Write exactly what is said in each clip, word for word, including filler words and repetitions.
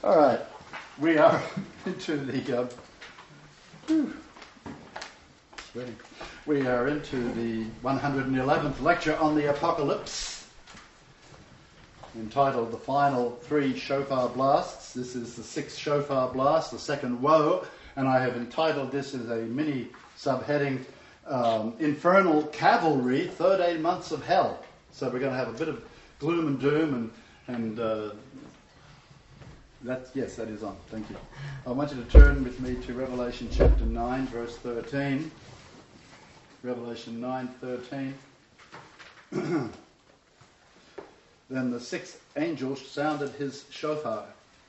All right, we are into the. Uh, whew, sweating. We are into the one hundred eleventh lecture on the Apocalypse, entitled "The Final Three Shofar Blasts." This is the sixth shofar blast, the second woe, and I have entitled this as a mini subheading: um, "Infernal Cavalry, thirteen Months of Hell." So we're going to have a bit of gloom and doom and and. Uh, That's, yes, that is on. Thank you. I want you to turn with me to Revelation chapter nine, verse thirteen. Revelation nine, thirteen. Then the sixth angel sounded his shofar.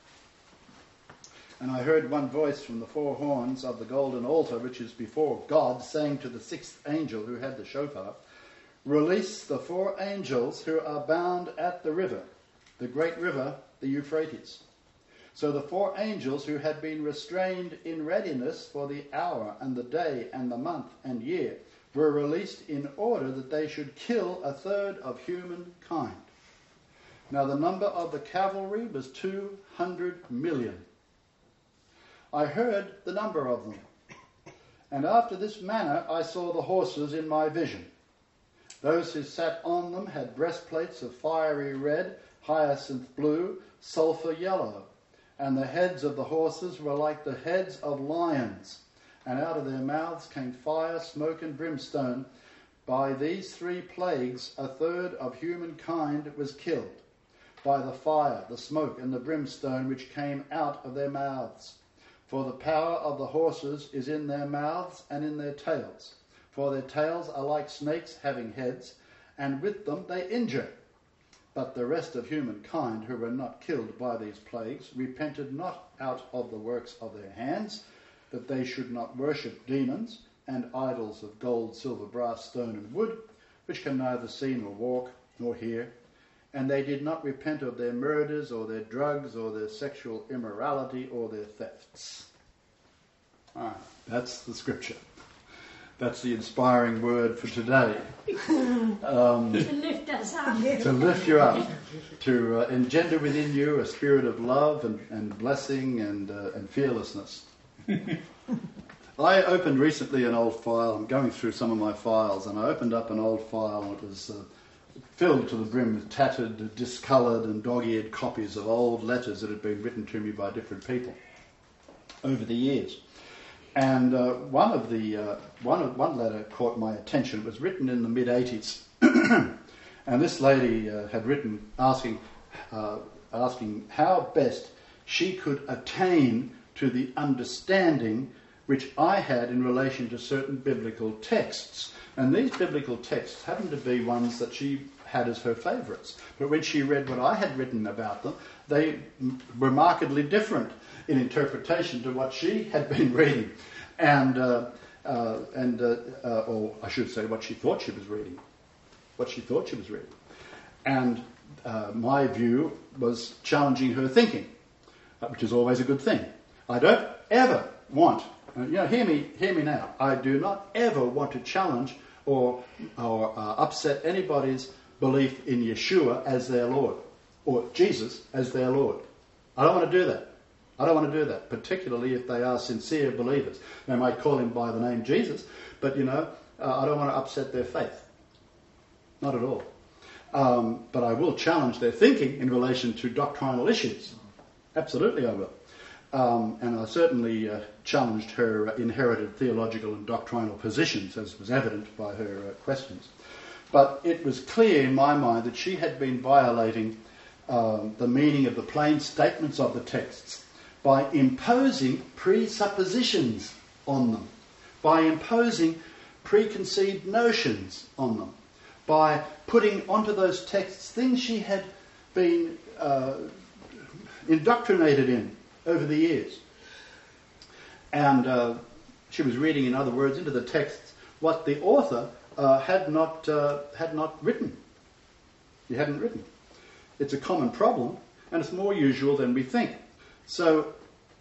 And I heard one voice from the four horns of the golden altar, which is before God, saying to the sixth angel who had the shofar, "Release the four angels who are bound at the river, the great river, the Euphrates." So the four angels who had been restrained in readiness for the hour and the day and the month and year were released in order that they should kill a third of humankind. Now the number of the cavalry was two hundred million. I heard the number of them. And after this manner I saw the horses in my vision. Those who sat on them had breastplates of fiery red, hyacinth blue, sulphur yellow. And the heads of the horses were like the heads of lions, and out of their mouths came fire, smoke, and brimstone. By these three plagues a third of humankind was killed, by the fire, the smoke, and the brimstone which came out of their mouths. For the power of the horses is in their mouths and in their tails. For their tails are like snakes having heads, and with them they injure. But the rest of humankind who were not killed by these plagues repented not out of the works of their hands, that they should not worship demons and idols of gold, silver, brass, stone, and wood, which can neither see nor walk nor hear. And they did not repent of their murders or their drugs or their sexual immorality or their thefts. Ah, that's the scripture. That's the inspiring word for today. Um, to lift us up. To lift you up. To uh, engender within you a spirit of love and, and blessing and, uh, and fearlessness. I opened recently an old file. I'm going through some of my files, and I opened up an old file, and it was uh, filled to the brim with tattered, discoloured and dog-eared copies of old letters that had been written to me by different people over the years. And uh, one of the uh, one of, one letter caught my attention. It was written in the mid eighties, and this lady uh, had written asking uh, asking how best she could attain to the understanding which I had in relation to certain biblical texts. And these biblical texts happened to be ones that she had as her favourites. But when she read what I had written about them, they were markedly different in interpretation to what she had been reading, and uh, uh, and uh, uh, or I should say what she thought she was reading, what she thought she was reading, and uh, my view was challenging her thinking, uh, which is always a good thing. I don't ever want, uh, you know, hear me, hear me now. I do not ever want to challenge or or uh, upset anybody's belief in Yeshua as their Lord or Jesus as their Lord. I don't want to do that. I don't want to do that, particularly if they are sincere believers. They might call him by the name Jesus, but, you know, uh, I don't want to upset their faith. Not at all. Um, but I will challenge their thinking in relation to doctrinal issues. Absolutely I will. Um, and I certainly uh, challenged her uh, inherited theological and doctrinal positions, as was evident by her uh, questions. But it was clear in my mind that she had been violating um, the meaning of the plain statements of the texts by imposing presuppositions on them, by imposing preconceived notions on them, by putting onto those texts things she had been uh, indoctrinated in over the years. And uh, she was reading, in other words, into the texts what the author uh, had not uh, had not written. He hadn't written. It's a common problem, and it's more usual than we think. So,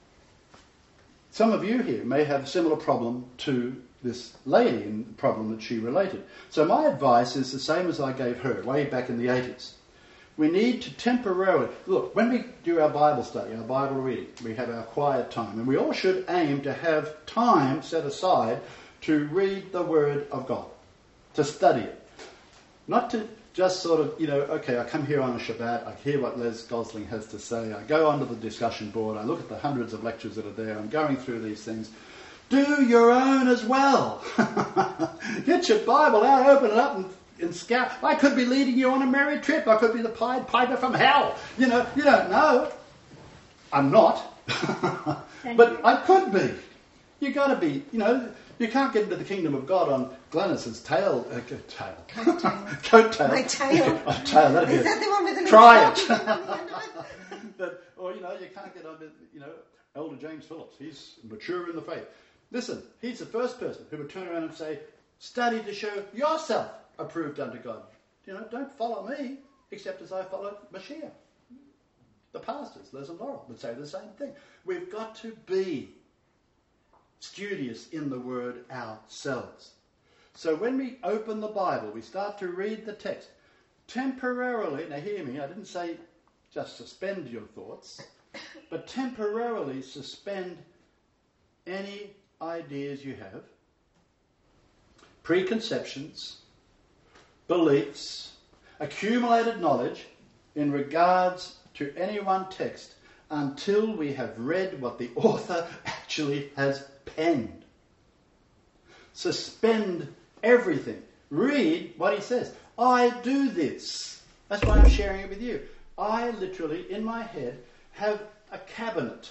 some of you here may have a similar problem to this lady and the problem that she related. So my advice is the same as I gave her way back in the eighties. We need to temporarily... Look, when we do our Bible study, our Bible reading, we have our quiet time, and we all should aim to have time set aside to read the Word of God, to study it. Not to just sort of, you know, okay, I come here on a Shabbat, I hear what Les Gosling has to say, I go onto the discussion board, I look at the hundreds of lectures that are there, I'm going through these things. Do your own as well. Get your Bible out, open it up and, and scout. I could be leading you on a merry trip. I could be the Pied Piper from hell. You know, you don't know. I'm not. But I could be. You've got to be, you know, you can't get into the kingdom of God on Glennis's tail. Uh, tail. Coattail. Coattail. My tail. Oh, tail, that'd be Is that the one with the Try it. But, or, you know, you can't get on with, you know, Elder James Phillips. He's mature in the faith. Listen, he's the first person who would turn around and say, study to show yourself approved unto God. You know, don't follow me, except as I follow Mashiach. The pastors, Les and Laurel, would say the same thing. We've got to be studious in the Word ourselves. So when we open the Bible, we start to read the text. Temporarily, now hear me, I didn't say just suspend your thoughts, but temporarily suspend any ideas you have, preconceptions, beliefs, accumulated knowledge in regards to any one text until we have read what the author actually has penned. Suspend everything. Read what he says. I do this. That's why I'm sharing it with you. I literally, in my head, have a cabinet.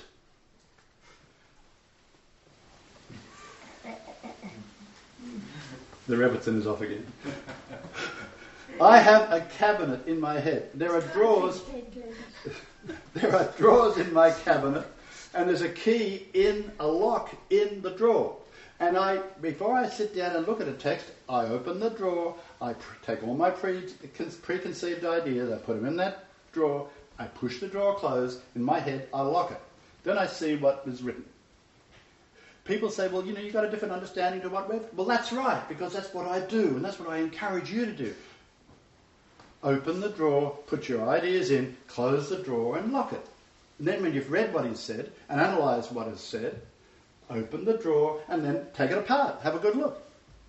The Reverton is off again. I have a cabinet in my head. There are drawers. There are drawers in my cabinet, and there's a key in a lock in the drawer. And I, before I sit down and look at a text, I open the drawer. I pr- take all my pre- preconceived ideas. I put them in that drawer. I push the drawer closed. In my head, I lock it. Then I see what is written. People say, well, you know, you've got a different understanding to what we've... Well, that's right, because that's what I do, and that's what I encourage you to do. Open the drawer, put your ideas in, close the drawer, and lock it. And then when you've read what he's said, and analysed what is said, open the drawer, and then take it apart. Have a good look.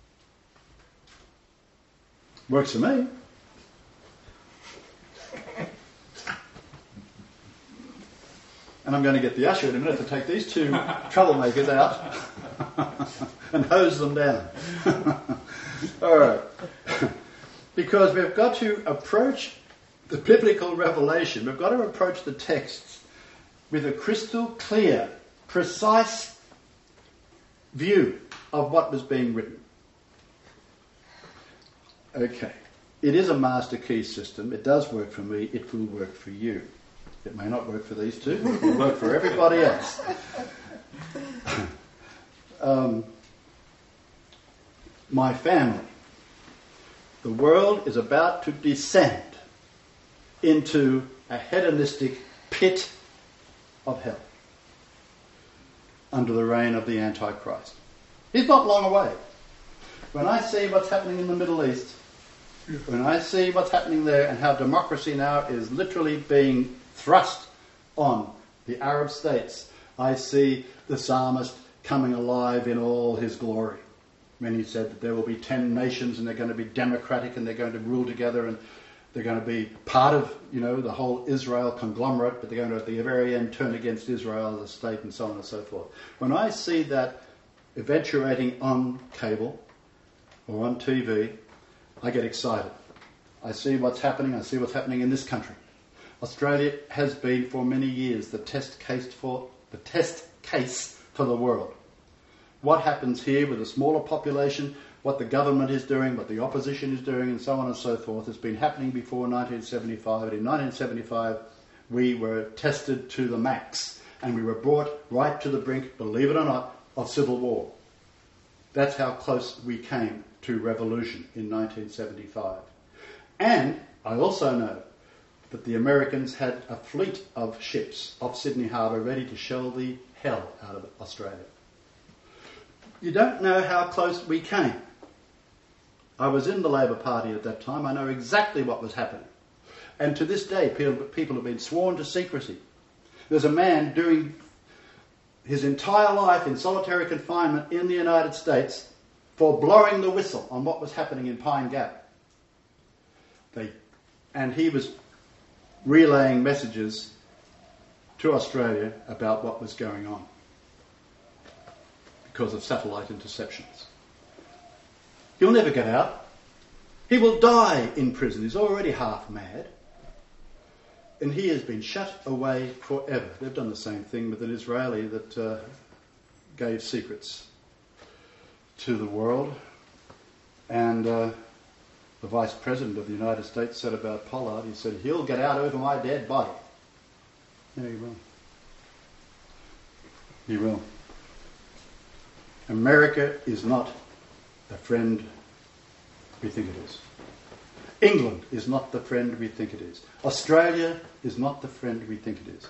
Works for me. And I'm going to get the usher in a minute to take these two troublemakers out and hose them down. All right. Because we've got to approach the biblical revelation, we've got to approach the texts with a crystal clear, precise view of what was being written. Okay. It is a master key system. It does work for me. It will work for you. It may not work for these two, but it will work for everybody else. um, my family. The world is about to descend into a hedonistic pit of hell under the reign of the Antichrist. He's not long away. When I see what's happening in the Middle East, when I see what's happening there and how democracy now is literally being thrust on the Arab states, I see the psalmist coming alive in all his glory. When he said that there will be ten nations and they're going to be democratic and they're going to rule together and they're going to be part of, you know, the whole Israel conglomerate, but they're going to at the very end turn against Israel as a state and so on and so forth. When I see that eventuating on cable or on T V, I get excited. I see what's happening. I see what's happening in this country. Australia has been for many years the test case for the test case for the world. What happens here with a smaller population, what the government is doing, what the opposition is doing, and so on and so forth, has been happening before nineteen seventy-five. And in nineteen seventy-five, we were tested to the max, and we were brought right to the brink, believe it or not, of civil war. That's how close we came to revolution in nineteen seventy-five. And I also know that the Americans had a fleet of ships off Sydney Harbour ready to shell the hell out of Australia. You don't know how close we came. I was in the Labor Party at that time. I know exactly what was happening. And to this day, people, people have been sworn to secrecy. There's a man doing his entire life in solitary confinement in the United States for blowing the whistle on what was happening in Pine Gap. They, and he was relaying messages to Australia about what was going on because of satellite interceptions. He'll never get out. He will die in prison. He's already half mad. And he has been shut away forever. They've done the same thing with an Israeli that uh, gave secrets to the world. And uh, the Vice President of the United States said about Pollard, he said, he'll get out over my dead body. Yeah, he will. He will. America is not the friend we think it is. England is not the friend we think it is. Australia is not the friend we think it is.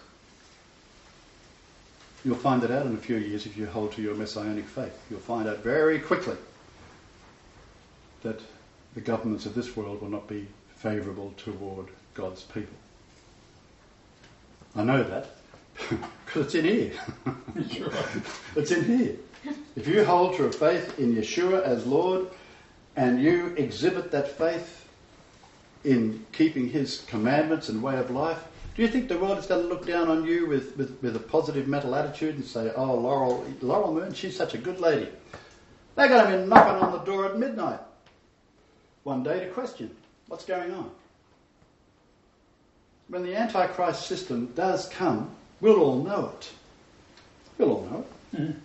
You'll find that out in a few years if you hold to your messianic faith. You'll find out very quickly that the governments of this world will not be favourable toward God's people. I know that because it's in here. It's in here. If you hold to a faith in Yeshua as Lord and you exhibit that faith in keeping his commandments and way of life, do you think the world is going to look down on you with, with, with a positive mental attitude and say, oh, Laurel, Laurel Moon, she's such a good lady? They're going to be knocking on the door at midnight one day to question what's going on. When the Antichrist system does come, we'll all know it. We'll all know it. Mm-hmm.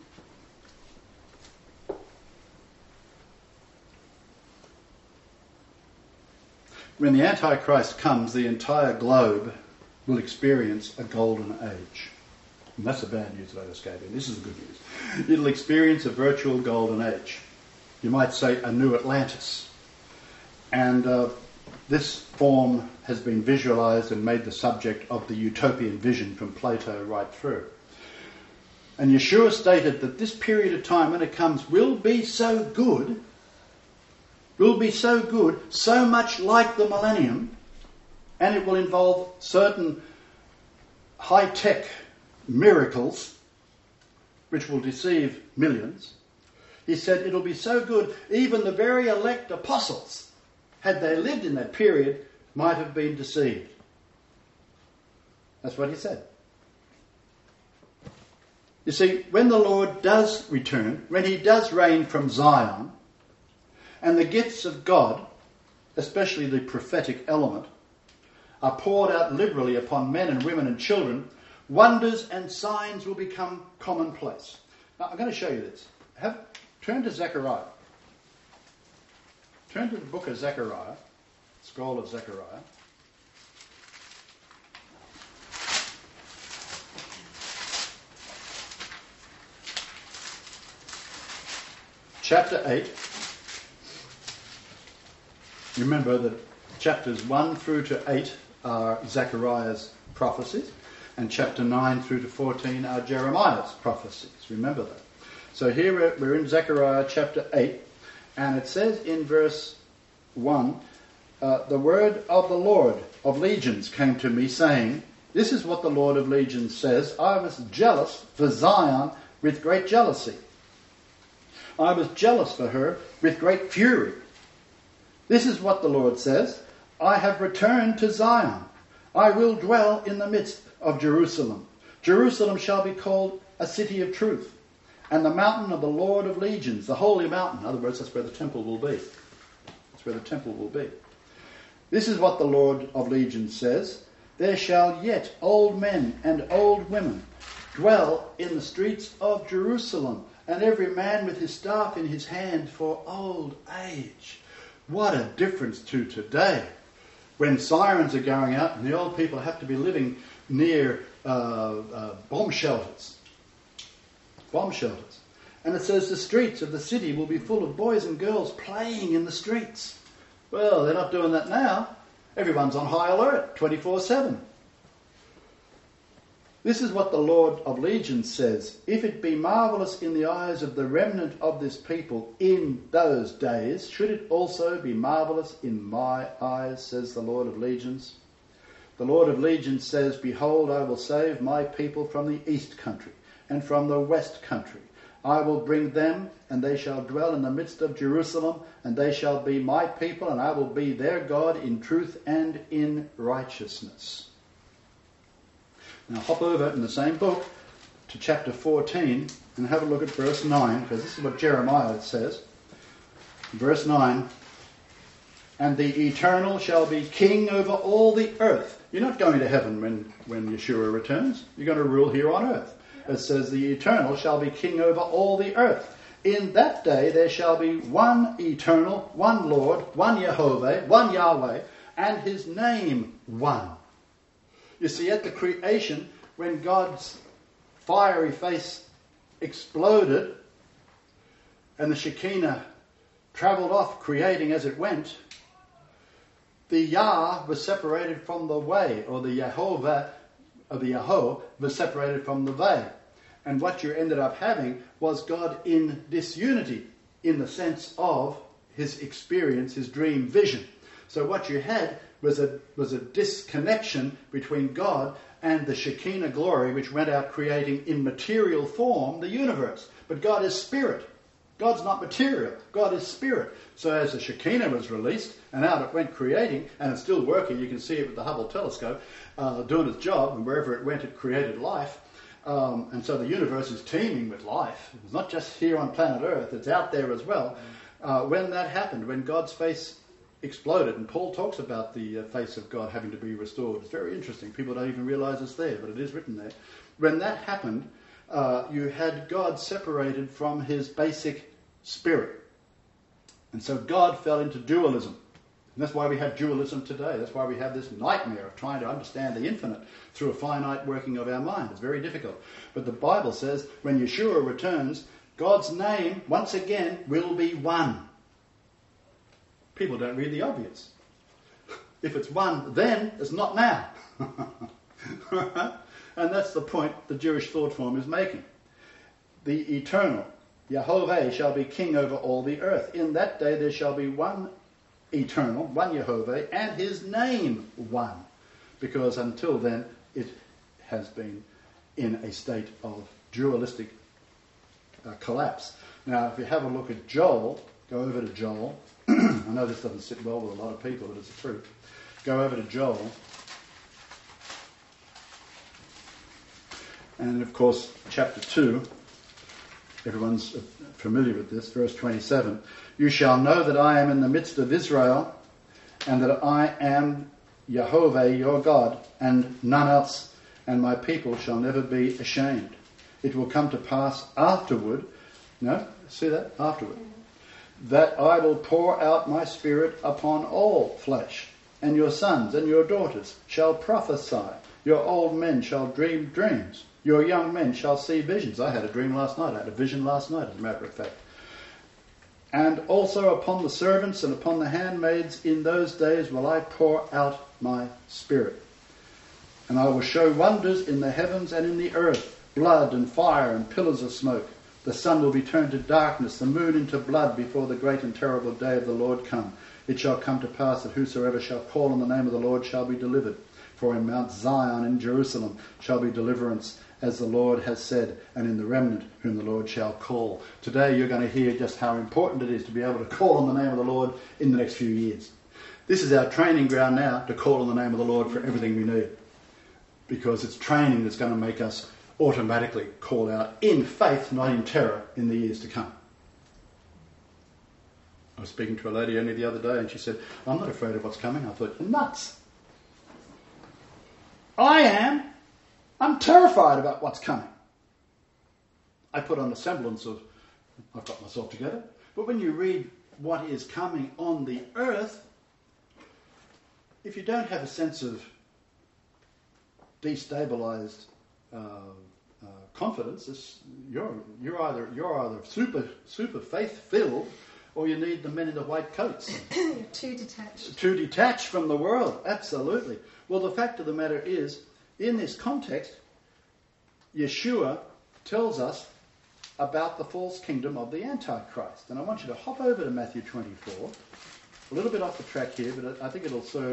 When the Antichrist comes, the entire globe will experience a golden age. And that's the bad news that I just gave you. This is the good news. It'll experience a virtual golden age. You might say a new Atlantis. And uh, this form has been visualized and made the subject of the utopian vision from Plato right through. And Yeshua stated that this period of time, when it comes, will be so good will be so good, so much like the millennium, and it will involve certain high-tech miracles which will deceive millions. He said it'll be so good, even the very elect apostles, had they lived in that period, might have been deceived. That's what he said. You see, when the Lord does return, when he does reign from Zion, and the gifts of God, especially the prophetic element, are poured out liberally upon men and women and children, wonders and signs will become commonplace. Now, I'm going to show you this. Have, turn to Zechariah. Turn to the book of Zechariah, scroll of Zechariah. Chapter eight. Remember that chapters one through to eight are Zechariah's prophecies, and chapter nine through to fourteen are Jeremiah's prophecies. Remember that. So here we're, we're in Zechariah chapter eight, and it says in verse one, uh, the word of the Lord of legions came to me, saying, this is what the Lord of legions says, I was jealous for Zion with great jealousy. I was jealous for her with great fury. This is what the Lord says, I have returned to Zion. I will dwell in the midst of Jerusalem. Jerusalem shall be called a city of truth, and the mountain of the Lord of legions, the holy mountain. In other words, that's where the temple will be. That's where the temple will be. This is what the Lord of legions says, there shall yet old men and old women dwell in the streets of Jerusalem, and every man with his staff in his hand for old age. What a difference to today, when sirens are going out and the old people have to be living near uh, uh, bomb shelters. Bomb shelters. And it says the streets of the city will be full of boys and girls playing in the streets. Well, they're not doing that now. Everyone's on high alert, twenty-four seven. This is what the Lord of legions says, if it be marvellous in the eyes of the remnant of this people in those days, should it also be marvellous in my eyes, says the Lord of legions? The Lord of Legions says, behold, I will save my people from the east country and from the west country. I will bring them, and they shall dwell in the midst of Jerusalem, and they shall be my people, and I will be their God in truth and in righteousness. Now hop over in the same book to chapter fourteen and have a look at verse nine, because this is what Jeremiah says. Verse nine, and the Eternal shall be king over all the earth. You're not going to heaven when, when Yeshua returns. You're going to rule here on earth. It says, the Eternal shall be king over all the earth. In that day there shall be one Eternal, one Lord, one Jehovah, one Yahweh, and his name one. You see, at the creation, when God's fiery face exploded and the Shekinah travelled off, creating as it went, the Yah was separated from the Way, or the Yehovah, or the Yahweh was separated from the Vay. And what you ended up having was God in disunity, in the sense of his experience, his dream vision. So what you had was a was a disconnection between God and the Shekinah glory, which went out creating in material form the universe. But God is spirit. God's not material. God is spirit. So as the Shekinah was released, and out it went creating, and it's still working, you can see it with the Hubble telescope, uh, doing its job, and wherever it went it created life. Um, and so the universe is teeming with life. It's not just here on planet Earth, it's out there as well. Uh, when that happened, when God's face exploded, and Paul talks about the uh, face of God having to be restored. It's very interesting. People don't even realize it's there, but it is written there. When that happened, uh, you had God separated from his basic spirit. And so God fell into dualism. And that's why we have dualism today. That's why we have this nightmare of trying to understand the infinite through a finite working of our mind. It's very difficult. But the Bible says when Yeshua returns, God's name, once again, will be one. People don't read the obvious. If it's one then, it's not now. And that's the point the Jewish thought form is making. The Eternal, Yehovah, shall be king over all the earth. In that day there shall be one Eternal, one Yehovah, and his name one. Because until then it has been in a state of dualistic uh, collapse. Now if you have a look at Joel, go over to Joel. I know this doesn't sit well with a lot of people, but it's the truth. Go over to Joel. And of course, chapter two, everyone's familiar with this, verse twenty-seven. You shall know that I am in the midst of Israel, and that I am Jehovah your God, and none else, and my people shall never be ashamed. It will come to pass afterward, no, see that? Afterward. That I will pour out my spirit upon all flesh, and your sons and your daughters shall prophesy. Your old men shall dream dreams. Your young men shall see visions. I had a dream last night. I had a vision last night, as a matter of fact. And also upon the servants and upon the handmaids in those days will I pour out my spirit. And I will show wonders in the heavens and in the earth, blood and fire and pillars of smoke. The sun will be turned to darkness, the moon into blood before the great and terrible day of the Lord come. It shall come to pass that whosoever shall call on the name of the Lord shall be delivered. For in Mount Zion in Jerusalem shall be deliverance, as the Lord has said, and in the remnant whom the Lord shall call. Today you're going to hear just how important it is to be able to call on the name of the Lord in the next few years. This is our training ground now to call on the name of the Lord for everything we need. Because it's training that's going to make us automatically call out in faith, not in terror, in the years to come. I was speaking to a lady only the other day and she said, I'm not afraid of what's coming. I thought, you're nuts. I am. I'm terrified about what's coming. I put on a semblance of, I've got myself together. But when you read what is coming on the earth, if you don't have a sense of destabilized uh, uh, confidence, it's, you're you're either you're either super super faith filled, or you need the men in the white coats. You're too detached. Too detached from the world, absolutely. Well, the fact of the matter is, in this context, Yeshua tells us about the false kingdom of the Antichrist. And I want you to hop over to Matthew twenty-four. A little bit off the track here, but I think it'll serve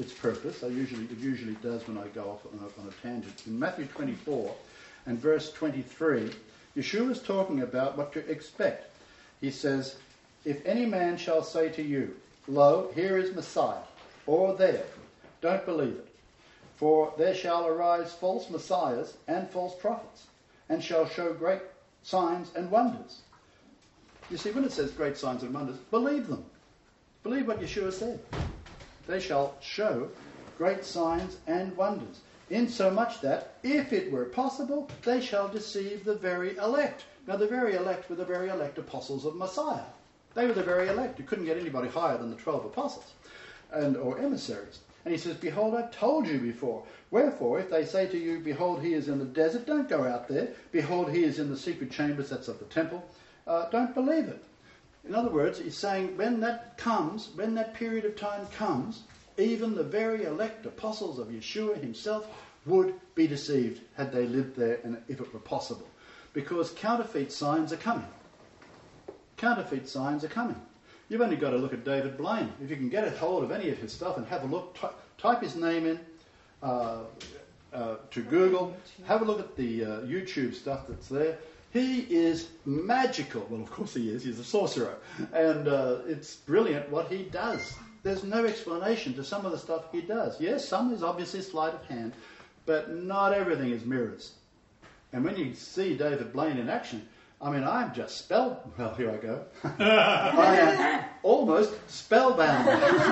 its purpose. I usually, it usually does when I go off on a, on a tangent. In Matthew twenty-four and verse twenty-three, Yeshua is talking about what to expect. He says, if any man shall say to you, lo, here is Messiah, or there, don't believe it. For there shall arise false messiahs and false prophets, and shall show great signs and wonders. You see, when it says great signs and wonders, believe them. Believe what Yeshua said. They shall show great signs and wonders, insomuch that, if it were possible, they shall deceive the very elect. Now, the very elect were the very elect apostles of Messiah. They were the very elect. You couldn't get anybody higher than the twelve apostles and or emissaries. And he says, behold, I've told you before. Wherefore, if they say to you, behold, he is in the desert, don't go out there. Behold, he is in the secret chambers, that's of the temple. Uh, don't believe it. In other words, he's saying when that comes, when that period of time comes, even the very elect apostles of Yeshua himself would be deceived had they lived there and if it were possible. Because counterfeit signs are coming. Counterfeit signs are coming. You've only got to look at David Blaine. If you can get a hold of any of his stuff and have a look, ty- type his name in uh, uh, to Google, have a look at the uh, YouTube stuff that's there. He is magical. Well, of course he is. He's a sorcerer. And uh, it's brilliant what he does. There's no explanation to some of the stuff he does. Yes, some is obviously sleight of hand, but not everything is mirrors. And when you see David Blaine in action, I mean, I'm just spell... Well, here I go. I am almost spellbound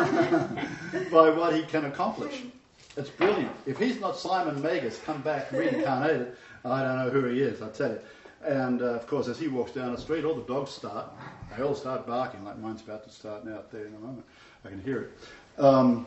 by what he can accomplish. It's brilliant. If he's not Simon Magus, come back reincarnated, I don't know who he is, I tell you. And, uh, of course, as he walks down the street, all the dogs start. They all start barking, like mine's about to start now out there in a moment. I can hear it. Um,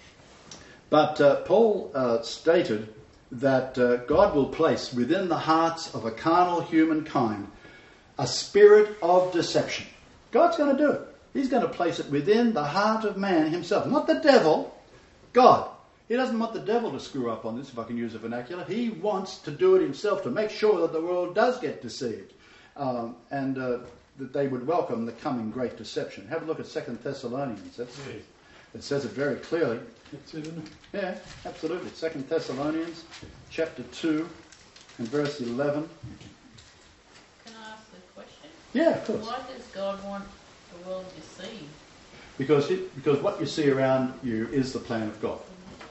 but uh, Paul uh, stated that uh, God will place within the hearts of a carnal humankind a spirit of deception. God's going to do it. He's going to place it within the heart of man himself. Not the devil, God. He doesn't want the devil to screw up on this, if I can use a vernacular. He wants to do it himself to make sure that the world does get deceived um, and uh, that they would welcome the coming great deception. Have a look at Second Thessalonians. That's, Yeah. It says it very clearly. That's it, isn't it? Yeah, absolutely. Second Thessalonians chapter two and verse eleven. Can I ask a question? Yeah, of course. Why does God want the world deceived? Because, it, because what you see around you is the plan of God.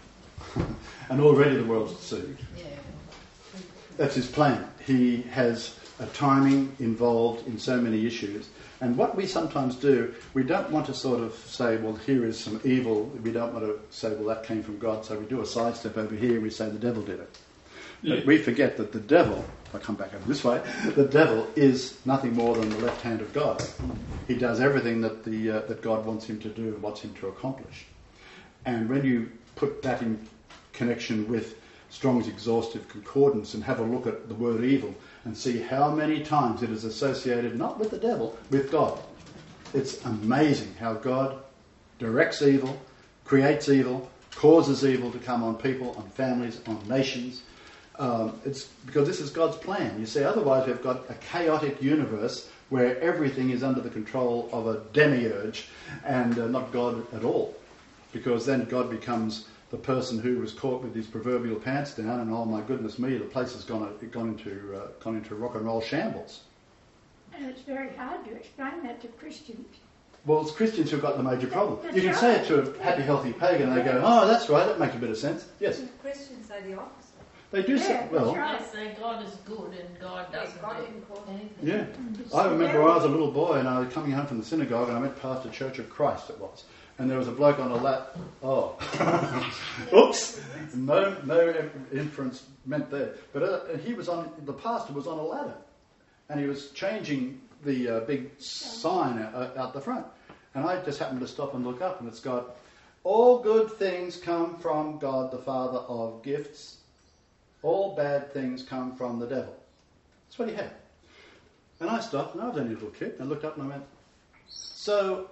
And already the world's deceived. Yeah. That's his plan. He has a timing involved in so many issues. And what we sometimes do, we don't want to sort of say, well, here is some evil. We don't want to say, well, that came from God. So we do a sidestep over here and we say the devil did it. Yeah. But we forget that the devil, if I come back over this way, the devil is nothing more than the left hand of God. He does everything that the uh, that God wants him to do and wants him to accomplish. And when you put that in connection with Strong's Exhaustive Concordance and have a look at the word evil and see how many times it is associated not with the devil, with God. It's amazing how God directs evil, creates evil, causes evil to come on people, on families, on nations. Um, it's because this is God's plan. You see, otherwise we've got a chaotic universe where everything is under the control of a demiurge and uh, not God at all. Because then God becomes the person who was caught with his proverbial pants down, and oh my goodness me, the place has gone gone into uh, gone into rock and roll shambles. And it's very hard to explain that to Christians. Well, it's Christians who've got the major problem. That's You can right. say it to a happy, healthy pagan, and they go, "Oh, that's right, that makes a bit of sense." Yes, Christians say the opposite. they do. Yeah, say, that's well, right. They say God is good and God Yeah, doesn't God do didn't cause anything. yeah. It's I the remember devil. when I was a little boy, and I was coming home from the synagogue, and I went past the Church of Christ. It was. And there was a bloke on a lat. Oh, oops! No, no inference meant there. But uh, he was on. The pastor was on a ladder, and he was changing the uh, big sign out, out the front. And I just happened to stop and look up, and it's got, "All good things come from God, the Father of gifts. All bad things come from the devil." That's what he had. And I stopped, and I was only a little kid, and I looked up and I went, "So."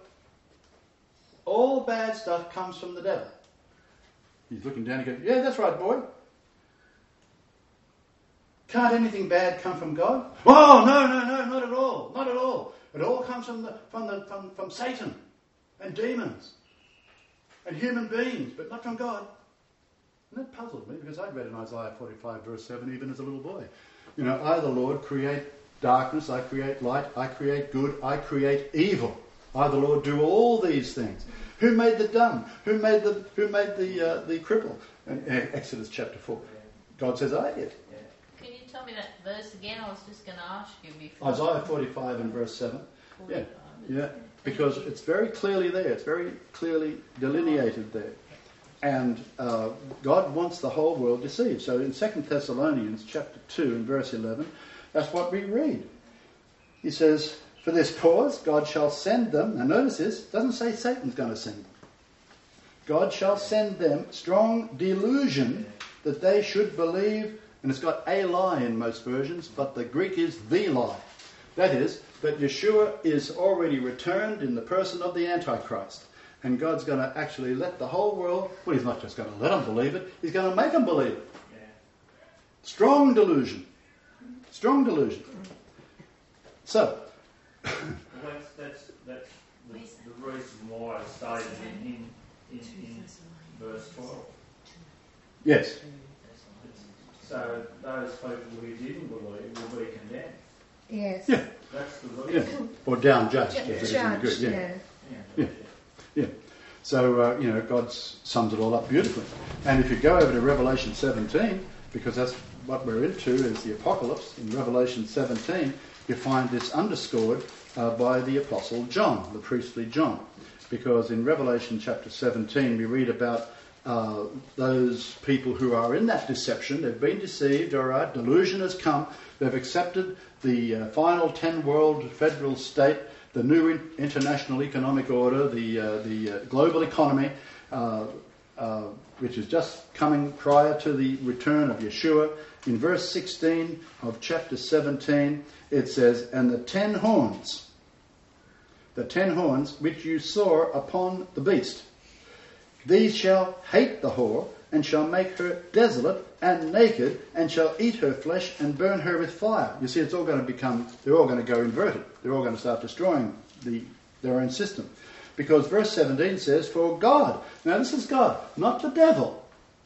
All bad stuff comes from the devil. He's looking down and goes, "Yeah, that's right, boy. Can't anything bad come from God?" "Oh, no, no, no, not at all, not at all. It all comes from the from the from, from Satan and demons." and human beings, but not from God. And that puzzled me because I'd read in Isaiah forty-five verse seven even as a little boy. You know, I, the Lord, create darkness, I create light, I create good, I create evil. I, the Lord, do all these things. Who made the dumb? Who made the who made the uh, the cripple? In Exodus chapter four. God says, I did. Can you tell me that verse again? I was just going to ask you before. Isaiah forty-five and verse seven. Yeah, forty-five. yeah, because it's very clearly there. It's very clearly delineated there. And uh, God wants the whole world deceived. So in Second Thessalonians chapter two and verse eleven, that's what we read. He says, for this cause God shall send them, and notice this, it doesn't say Satan's going to send them. God shall send them strong delusion that they should believe, and it's got a lie in most versions, but the Greek is the lie. That is, that Yeshua is already returned in the person of the Antichrist. And God's going to actually let the whole world, well, he's not just going to let them believe it, he's going to make them believe it. Strong delusion. Strong delusion. So, well, that's, that's, that's the, the reason why I stated in, in, in, in verse twelve. yes. So those people who didn't believe will be condemned. Yes. Yeah. That's the Yeah. reason. Or down judged. if it isn't Judged, good. Yeah. yeah. Yeah. Yeah. Yeah. So, uh, you know, God s- sums it all up beautifully. And if you go over to Revelation seventeen, because that's what we're into is the apocalypse, in Revelation seventeen, you find this underscored uh, by the Apostle John, the priestly John. Because in Revelation chapter seventeen, we read about uh, those people who are in that deception. They've been deceived, all right, delusion has come. They've accepted the uh, final ten-world federal state, the new in- international economic order, the uh, the uh, global economy, uh, uh, which is just coming prior to the return of Yeshua. In verse sixteen of chapter seventeen, it says, and the ten horns, the ten horns which you saw upon the beast, these shall hate the whore, and shall make her desolate and naked, and shall eat her flesh and burn her with fire. You see, it's all going to become, they're all going to go inverted. They're all going to start destroying the, their own system. Because verse seventeen says, for God, now this is God, not the devil.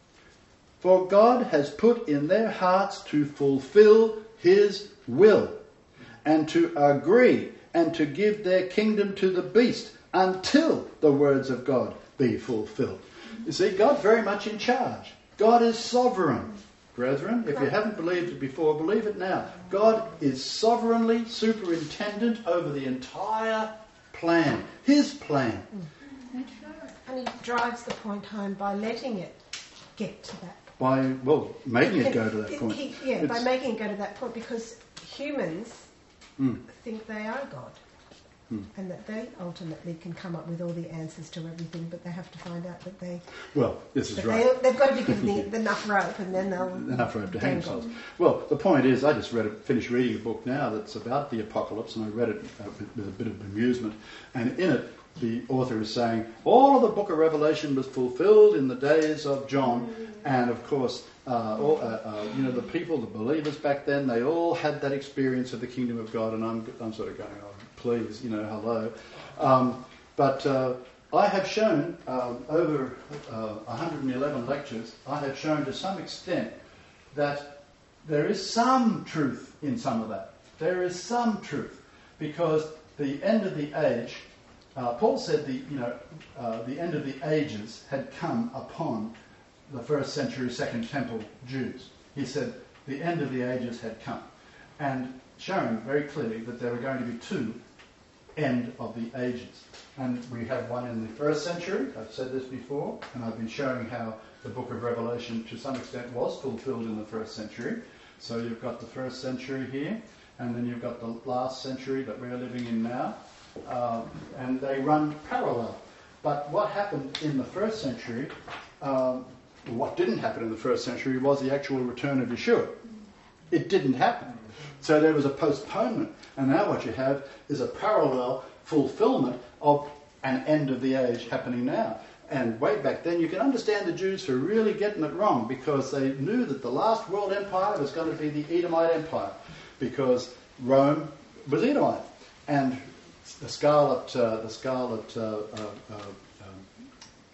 For God has put in their hearts to fulfill his will, and to agree, and to give their kingdom to the beast, until the words of God be fulfilled. You see, God's very much in charge. God is sovereign. Brethren, if you haven't believed it before, believe it now. God is sovereignly superintendent over the entire plan. His plan. That's right. And he drives the point home by letting it get to that. By, well, making it go to that He- point. he- yeah, by It's- making it go to that point, because humans Mm. think they are God. Hmm. And that they ultimately can come up with all the answers to everything, but they have to find out that they... Well, this is that right. they they've got to be given the, the enough rope, and then they'll... Enough rope to hang dangle. themselves. Well, the point is, I just read, a, finished reading a book now that's about the apocalypse, and I read it uh, with, with a bit of amusement. And in it, the author is saying all of the book of Revelation was fulfilled in the days of John, and of course, uh, all, uh, uh, you know, the people, the believers back then, they all had that experience of the kingdom of God. And I'm, I'm sort of going, oh, please, you know, hello. Um, but uh, I have shown um, over uh, one hundred eleven lectures, I have shown to some extent that there is some truth in some of that. There is some truth, because the end of the age, uh, Paul said the you know uh, the end of the ages had come upon the first century Second Temple Jews. He said the end of the ages had come, and showing very clearly that there were going to be two end of the ages. And we have one in the first century. I've said this before, and I've been showing how the book of Revelation to some extent was fulfilled in the first century. So you've got the first century here, and then you've got the last century that we're living in now, um, and they run parallel. But what happened in the first century, um, what didn't happen in the first century was the actual return of Yeshua. It didn't happen. So there was a postponement, and now what you have is a parallel fulfillment of an end of the age happening now. And way back then, you can understand the Jews for really getting it wrong, because they knew that the last world empire was going to be the Edomite Empire, because Rome was Edomite, and the Scarlet, uh, the Scarlet uh, uh, uh, um,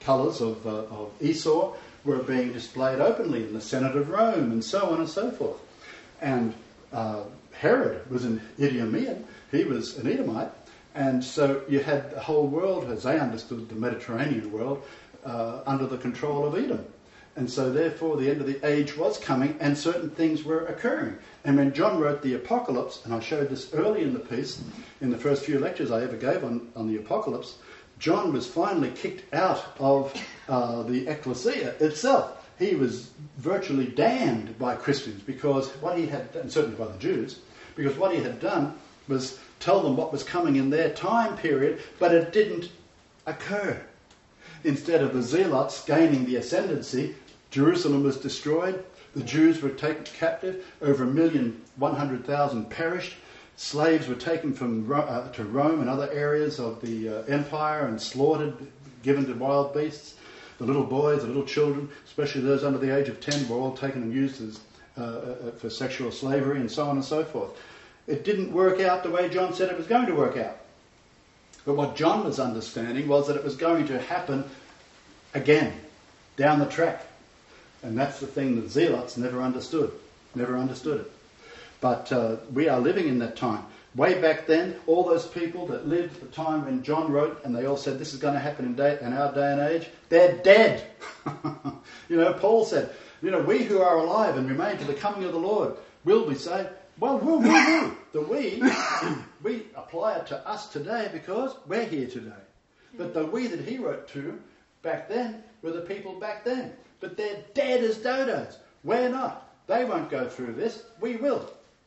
colours of, uh, of Esau were being displayed openly in the Senate of Rome and so on and so forth. And uh, Herod was an Idumean, he was an Edomite, and so you had the whole world, as they understood the Mediterranean world, uh, under the control of Edom. And so therefore the end of the age was coming and certain things were occurring. And when John wrote the Apocalypse, and I showed this early in the piece, in the first few lectures I ever gave on, on the Apocalypse, John was finally kicked out of uh, the ecclesia itself. He was virtually damned by Christians because what he had done, certainly by the Jews, because what he had done was tell them what was coming in their time period, but it didn't occur. Instead of the Zealots gaining the ascendancy, Jerusalem was destroyed, the Jews were taken captive, over a million, one hundred thousand perished, slaves were taken from uh, to Rome and other areas of the uh, empire and slaughtered, given to wild beasts. The little boys, the little children, especially those under the age of ten, were all taken and used as, uh, uh, for sexual slavery and so on and so forth. It didn't work out the way John said it was going to work out. But what John was understanding was that it was going to happen again, down the track. And that's the thing that Zealots never understood. Never understood it. But uh, we are living in that time. Way back then, all those people that lived at the time when John wrote, and they all said this is going to happen in, day, in our day and age, they're dead. You know, Paul said, you know, we who are alive and remain to the coming of the Lord will be saved. Well, woo, woo, woo. The we, we apply it to us today because we're here today. But the we that he wrote to back then were the people back then. But they're dead as dodos. We're not. They won't go through this. We will.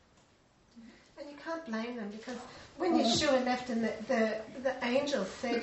And you can't blame them because when Yeshua left and the, the, the angels said,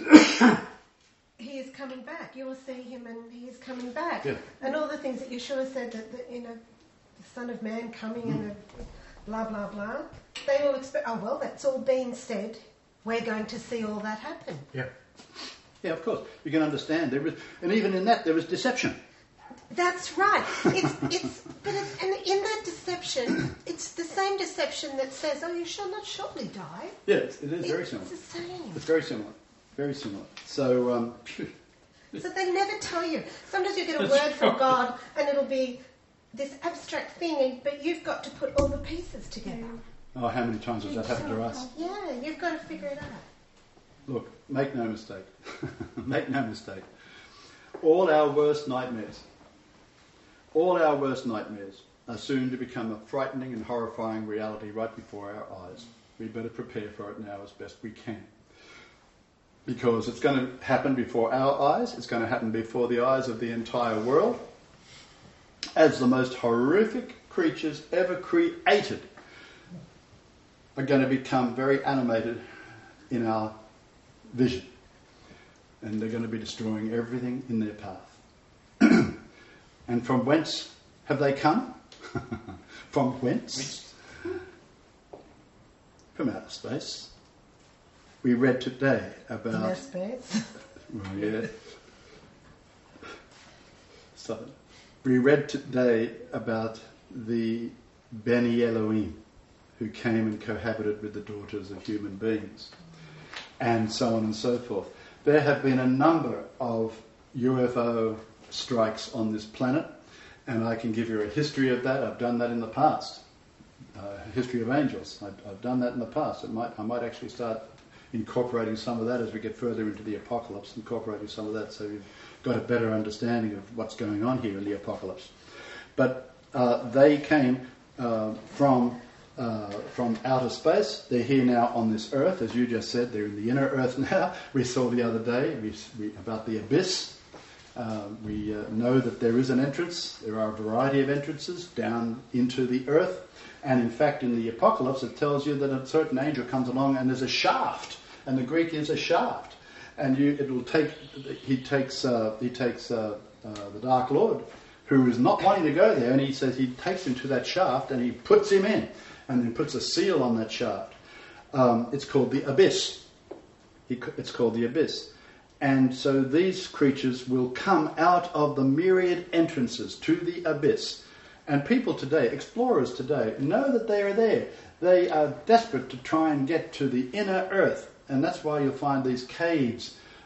he is coming back. You will see him and he is coming back. Yeah. And all the things that Yeshua said, that the, you know, the Son of Man coming and the blah, blah, blah. They all expect, oh, well, that's all being said. We're going to see all that happen. Yeah. Yeah, of course. You can understand. There was, and even in that, there was deception. That's right. It's, it's, but it's, and in that deception, it's the same deception that says, oh, you shall not shortly die. Yes, it is very it's similar. It's the same. It's very similar. Very similar. So, um, so they never tell you. Sometimes you get a word from God and it'll be this abstract thing, but you've got to put all the pieces together. oh, how many times has that happened to us? Yeah, you've got to figure it out. Look, make no mistake. Make no mistake. All our worst nightmares, all our worst nightmares are soon to become a frightening and horrifying reality right before our eyes. We better prepare for it now as best we can. Because it's going to happen before our eyes, it's going to happen before the eyes of the entire world, as the most horrific creatures ever created are going to become very animated in our vision. And they're going to be destroying everything in their path. And from whence have they come? From whence? From outer space. We read today about... Outer space? Well, yeah. Stop it. We read today about the Beni Elohim, who came and cohabited with the daughters of human beings, and so on and so forth. There have been a number of U F O strikes on this planet, and I can give you a history of that. I've done that in the past. Uh, history of angels. I've, I've done that in the past. It might, I might actually start incorporating some of that as we get further into the apocalypse, incorporating some of that so you've got a better understanding of what's going on here in the apocalypse. But uh, they came uh, from uh, from outer space. They're here now on this earth, as you just said. They're in the inner earth now. We saw the other day we, we, about the abyss. Uh, we uh, know that there is an entrance. There are a variety of entrances down into the earth. And in fact, in the apocalypse, it tells you that a certain angel comes along and there's a shaft. And the Greek is a shaft. And you, it will take, he takes, uh, he takes uh, uh, the Dark Lord, who is not wanting to go there, and he says he takes him to that shaft and he puts him in, and then puts a seal on that shaft. Um, it's called the abyss. He, it's called the abyss. And so these creatures will come out of the myriad entrances to the abyss. And people today, explorers today, know that they are there. They are desperate to try and get to the inner earth. And that's why you'll find these caves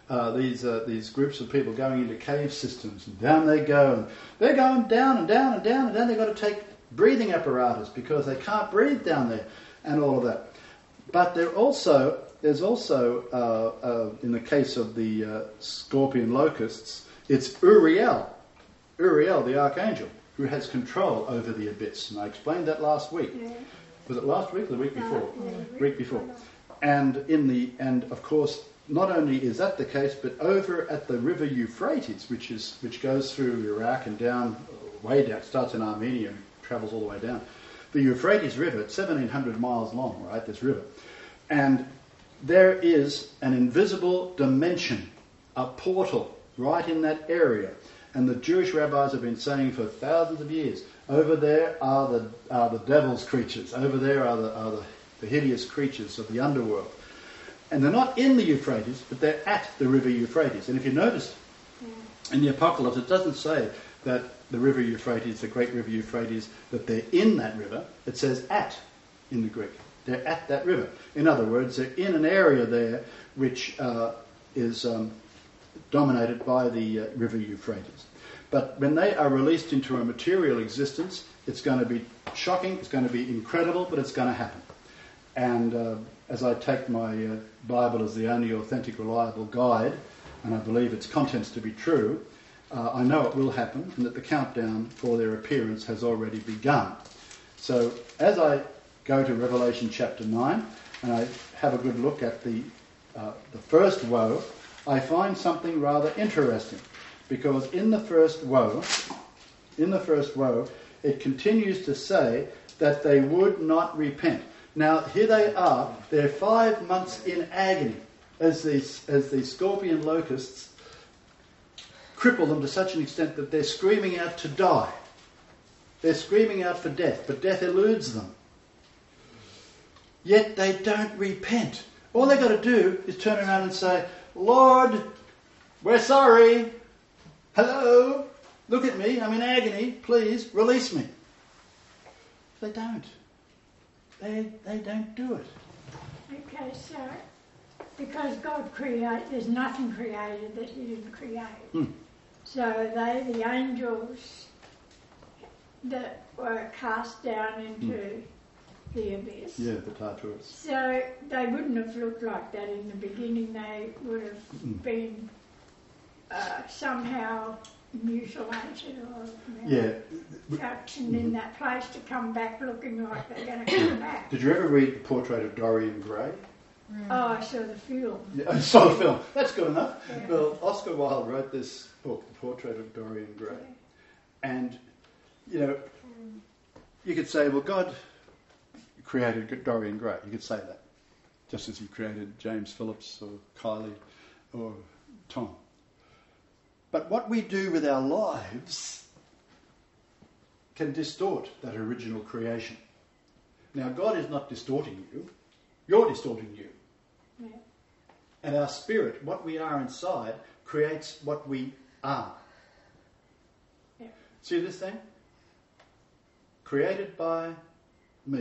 uh, these uh, these groups of people going into cave systems, and down they go, and they're going down and down and down, and then they've got to take breathing apparatus because they can't breathe down there, and all of that. But there also there's also uh, uh, in the case of the uh, scorpion locusts, it's Uriel, Uriel the archangel, who has control over the abyss, and I explained that last week. Yeah. Was it last week or the week before? No, yeah. Week before. And in the and of course, not only is that the case, but over at the river Euphrates, which is which goes through Iraq and down, way down, starts in Armenia and travels all the way down. The Euphrates River, it's seventeen hundred miles long, right? This river, and there is an invisible dimension, a portal right in that area. And the Jewish rabbis have been saying for thousands of years, over there are the are the devil's creatures. Over there are the are the, the hideous creatures of the underworld. And they're not in the Euphrates, but they're at the river Euphrates. And if you notice, yeah. in the Apocalypse, it doesn't say that the river Euphrates, the great river Euphrates, that they're in that river. It says at in the Greek. They're at that river. In other words, they're in an area there which uh, is um, dominated by the uh, river Euphrates. But when they are released into a material existence, it's going to be shocking, it's going to be incredible, but it's going to happen. And uh, as I take my uh, Bible as the only authentic, reliable guide, and I believe its contents to be true, uh, I know it will happen, and that the countdown for their appearance has already begun. So as I go to Revelation chapter nine, and I have a good look at the uh, the first woe, I find something rather interesting. Because in the first woe, in the first woe, it continues to say that they would not repent. Now, here they are. They're five months in agony as these as these scorpion locusts cripple them to such an extent that they're screaming out to die. They're screaming out for death, but death eludes them. Yet they don't repent. All they've got to do is turn around and say, Lord, we're sorry. Hello, look at me, I'm in agony, please release me. They don't. They they don't do it. Okay, so because God created, there's nothing created that He didn't create. Hmm. So they, the angels that were cast down into hmm. the abyss. Yeah, the Tartarus. So they wouldn't have looked like that in the beginning. They would have hmm. been Uh, somehow mutilated or you know, yeah. fractioned in that place to come back looking like they're going to come back. Did you ever read the portrait of Dorian Gray? Mm. Oh, I saw the film. Yeah, I saw the film. That's good enough. Yeah. Well, Oscar Wilde wrote this book, The Portrait of Dorian Gray. Yeah. And, you know, mm. you could say, well, God created Dorian Gray. You could say that. Just as He created James Phillips or Kylie or Tom. But what we do with our lives can distort that original creation. Now, God is not distorting you. You're distorting you. Yeah. And our spirit, what we are inside, creates what we are. Yeah. See this thing? Created by me.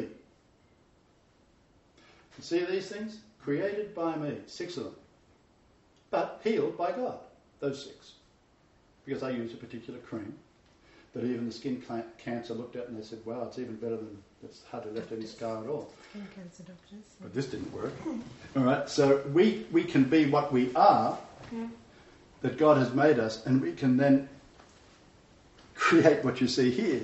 You see these things? Created by me. Six of them. But healed by God. Those six. Because I use a particular cream that even the skin cancer looked at and they said, wow, it's even better than, it's hardly left any scar at all. Skin cancer doctors. Yeah. But this didn't work. All right, so we, we can be what we are, yeah. that God has made us, and we can then create what you see here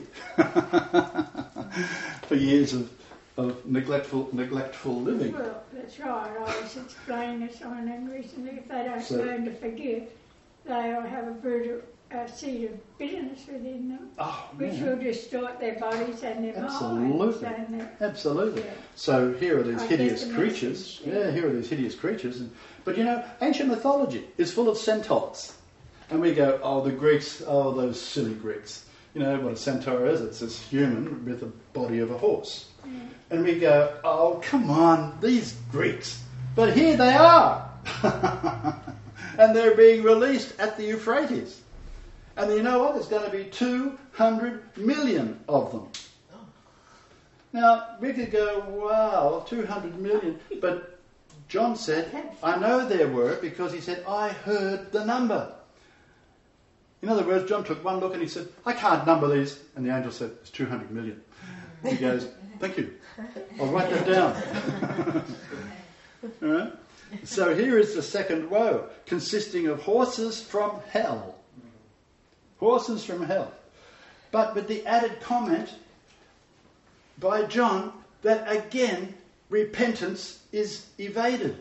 for years of, of neglectful neglectful living. Well, that's right. I was explaining to someone recently, if they don't so, learn to forgive, they'll have a, brutal, a seed of bitterness within them, oh, which will distort their bodies and their Absolutely. minds. Absolutely. Absolutely. Yeah. So here are these I hideous creatures. Yeah. yeah, here are these hideous creatures. And, but you know, ancient mythology is full of centaurs. And we go, oh, the Greeks, oh, those silly Greeks. You know what a centaur is? It's this human with the body of a horse. Yeah. And we go, oh, come on, these Greeks. But here they are. And they're being released at the Euphrates. And you know what? There's going to be two hundred million of them. Now, we could go, wow, two hundred million. But John said, I know there were, because he said, I heard the number. In other words, John took one look and he said, I can't number these. And the angel said, it's two hundred million. He goes, thank you. I'll write that down. All right? So here is the second woe, consisting of horses from hell. Horses from hell. But with the added comment by John that again repentance is evaded.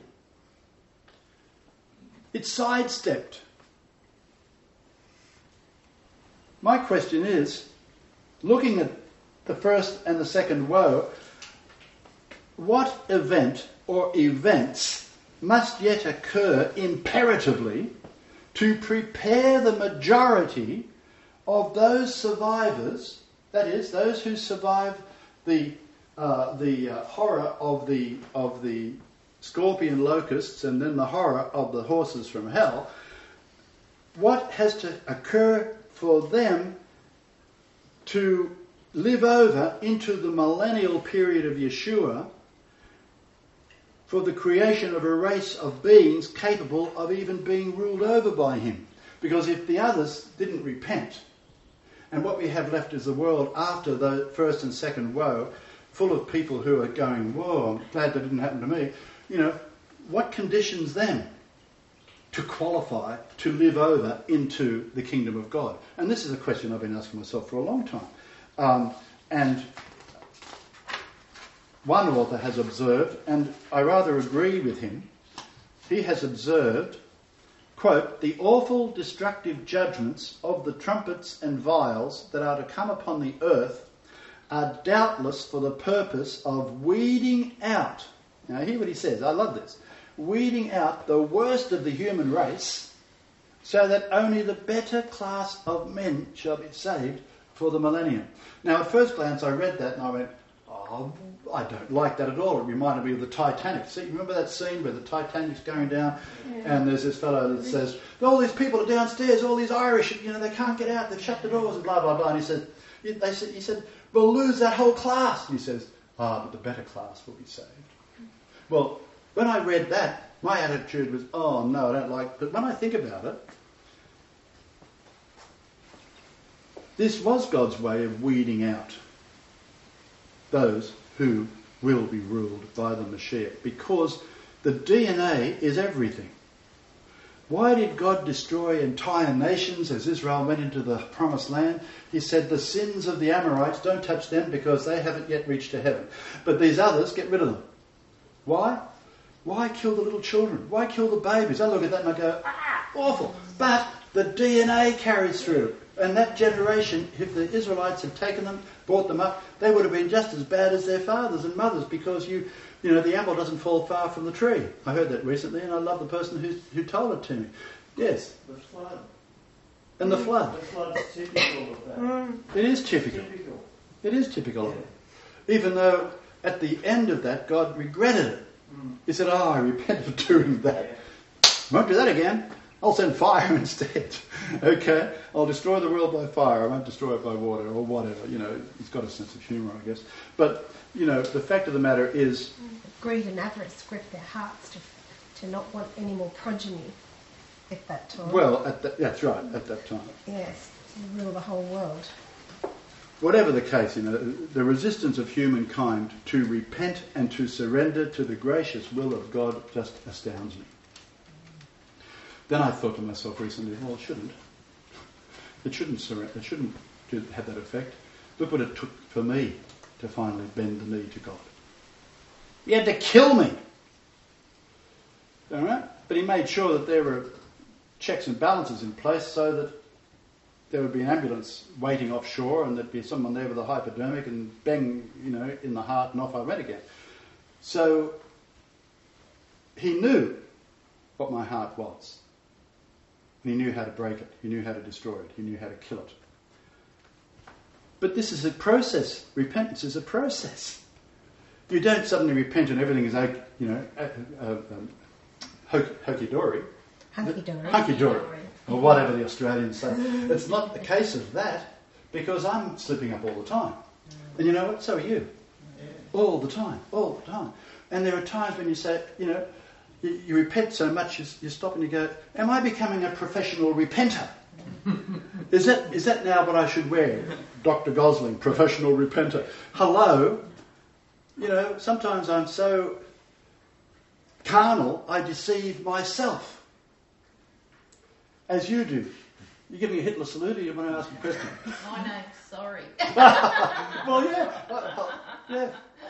It's sidestepped. My question is, looking at the first and the second woe, what event or events must yet occur imperatively to prepare the majority of those survivors, that is, those who survive the uh, the uh, horror of the of the scorpion locusts and then the horror of the horses from hell, what has to occur for them to live over into the millennial period of Yeshua for the creation of a race of beings capable of even being ruled over by him? Because if the others didn't repent, and what we have left is a world after the first and second woe, full of people who are going, whoa, I'm glad that didn't happen to me. You know, what conditions them to qualify to live over into the kingdom of God? And this is a question I've been asking myself for a long time. Um, and one author has observed, and I rather agree with him, he has observed, quote, the awful destructive judgments of the trumpets and vials that are to come upon the earth are doubtless for the purpose of weeding out, now hear what he says, I love this, weeding out the worst of the human race so that only the better class of men shall be saved for the millennium. Now at first glance I read that and I went, oh, I don't like that at all. It reminded me of the Titanic. See, remember that scene where the Titanic's going down yeah. and there's this fellow that says, all these people are downstairs, all these Irish, you know, they can't get out, they've shut the doors and blah, blah, blah. And he said, they said, he said, we'll lose that whole class. And he says, ah, but the better class will be saved. Well, when I read that, my attitude was, oh no, I don't like it. But when I think about it, this was God's way of weeding out those who will be ruled by the Mashiach, because the D N A is everything. Why did God destroy entire nations as Israel went into the promised land? He said the sins of the Amorites, don't touch them because they haven't yet reached to heaven. But these others, get rid of them. Why? Why kill the little children? Why kill the babies? I look at that and I go, ah, awful. But the D N A carries through. And that generation, if the Israelites had taken them, brought them up, they would have been just as bad as their fathers and mothers, because you, you know, the apple doesn't fall far from the tree. I heard that recently, and I love the person who who told it to me. Yes. The flood. And the flood. The flood's typical of that. Mm. It is typical. typical. It is typical yeah. of it. Even though at the end of that, God regretted it. Mm. He said, oh, I repent for doing that. Yeah. Won't do that again. I'll send fire instead. Okay? I'll destroy the world by fire. I won't destroy it by water or whatever. You know, he's got a sense of humour, I guess. But, you know, the fact of the matter is... Greed and avarice gripped their hearts to to not want any more progeny at that time. Well, at the, that's right, at that time. Yes, to rule the whole world. Whatever the case, you know, the resistance of humankind to repent and to surrender to the gracious will of God just astounds me. Then I thought to myself recently, well, it shouldn't. It shouldn't surrender. It shouldn't do, have that effect. Look what it took for me to finally bend the knee to God. He had to kill me. All right? But he made sure that there were checks and balances in place so that there would be an ambulance waiting offshore and there'd be someone there with a hypodermic and bang, you know, in the heart, and off I went again. So he knew what my heart was. And he knew how to break it. He knew how to destroy it. He knew how to kill it. But this is a process. Repentance is a process. You don't suddenly repent and everything is, you know, uh, uh, um, hokey-dory. Hunky-dory. Hunky-dory. Or whatever the Australians say. It's not the case of that, because I'm slipping up all the time. And you know what? So are you. All the time. All the time. And there are times when you say, you know, you, you repent so much, you, you stop and you go, am I becoming a professional repenter? Is that is that now what I should wear? Doctor Gosling, professional repenter. Hello? You know, sometimes I'm so carnal, I deceive myself. As you do. You're giving a Hitler salute, or you want to ask a question? Oh no, sorry. Well, yeah. Uh, yeah.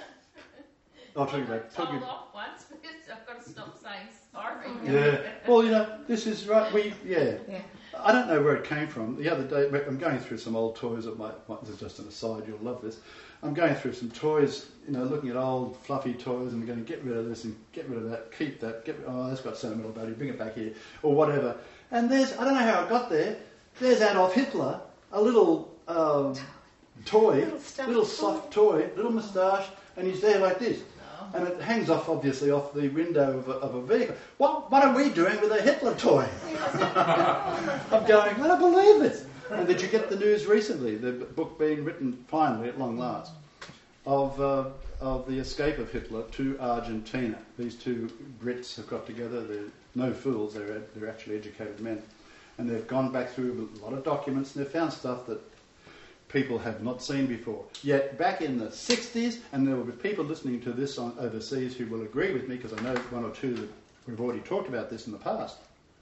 I'll tell you I that. got Tell you. told off once because I've got to stop saying sorry. Yeah. Well, you know, this is right. We yeah. Yeah. I don't know where it came from. The other day, I'm going through some old toys that might. This is just an aside. You'll love this. I'm going through some toys. You know, looking at old fluffy toys, and going to get rid of this and get rid of that. Keep that. Get. Oh, that's got sentimental value. Bring it back here, or whatever. And there's. I don't know how I got there. There's Adolf Hitler, a little um, toy, Little stuffed little soft toy, little moustache, and he's there like this. Oh. And it hangs off, obviously, off the window of a, of a vehicle. What, what are we doing with a Hitler toy? I'm going, I don't believe this. And did you get the news recently, the book being written, finally, at long last, of uh, of the escape of Hitler to Argentina? These two Brits have got together. They're no fools. They're, ed- they're actually educated men. And they've gone back through a lot of documents and they've found stuff that people have not seen before. Yet back in the sixties, and there will be people listening to this on overseas who will agree with me, because I know one or two that we've already talked about this in the past.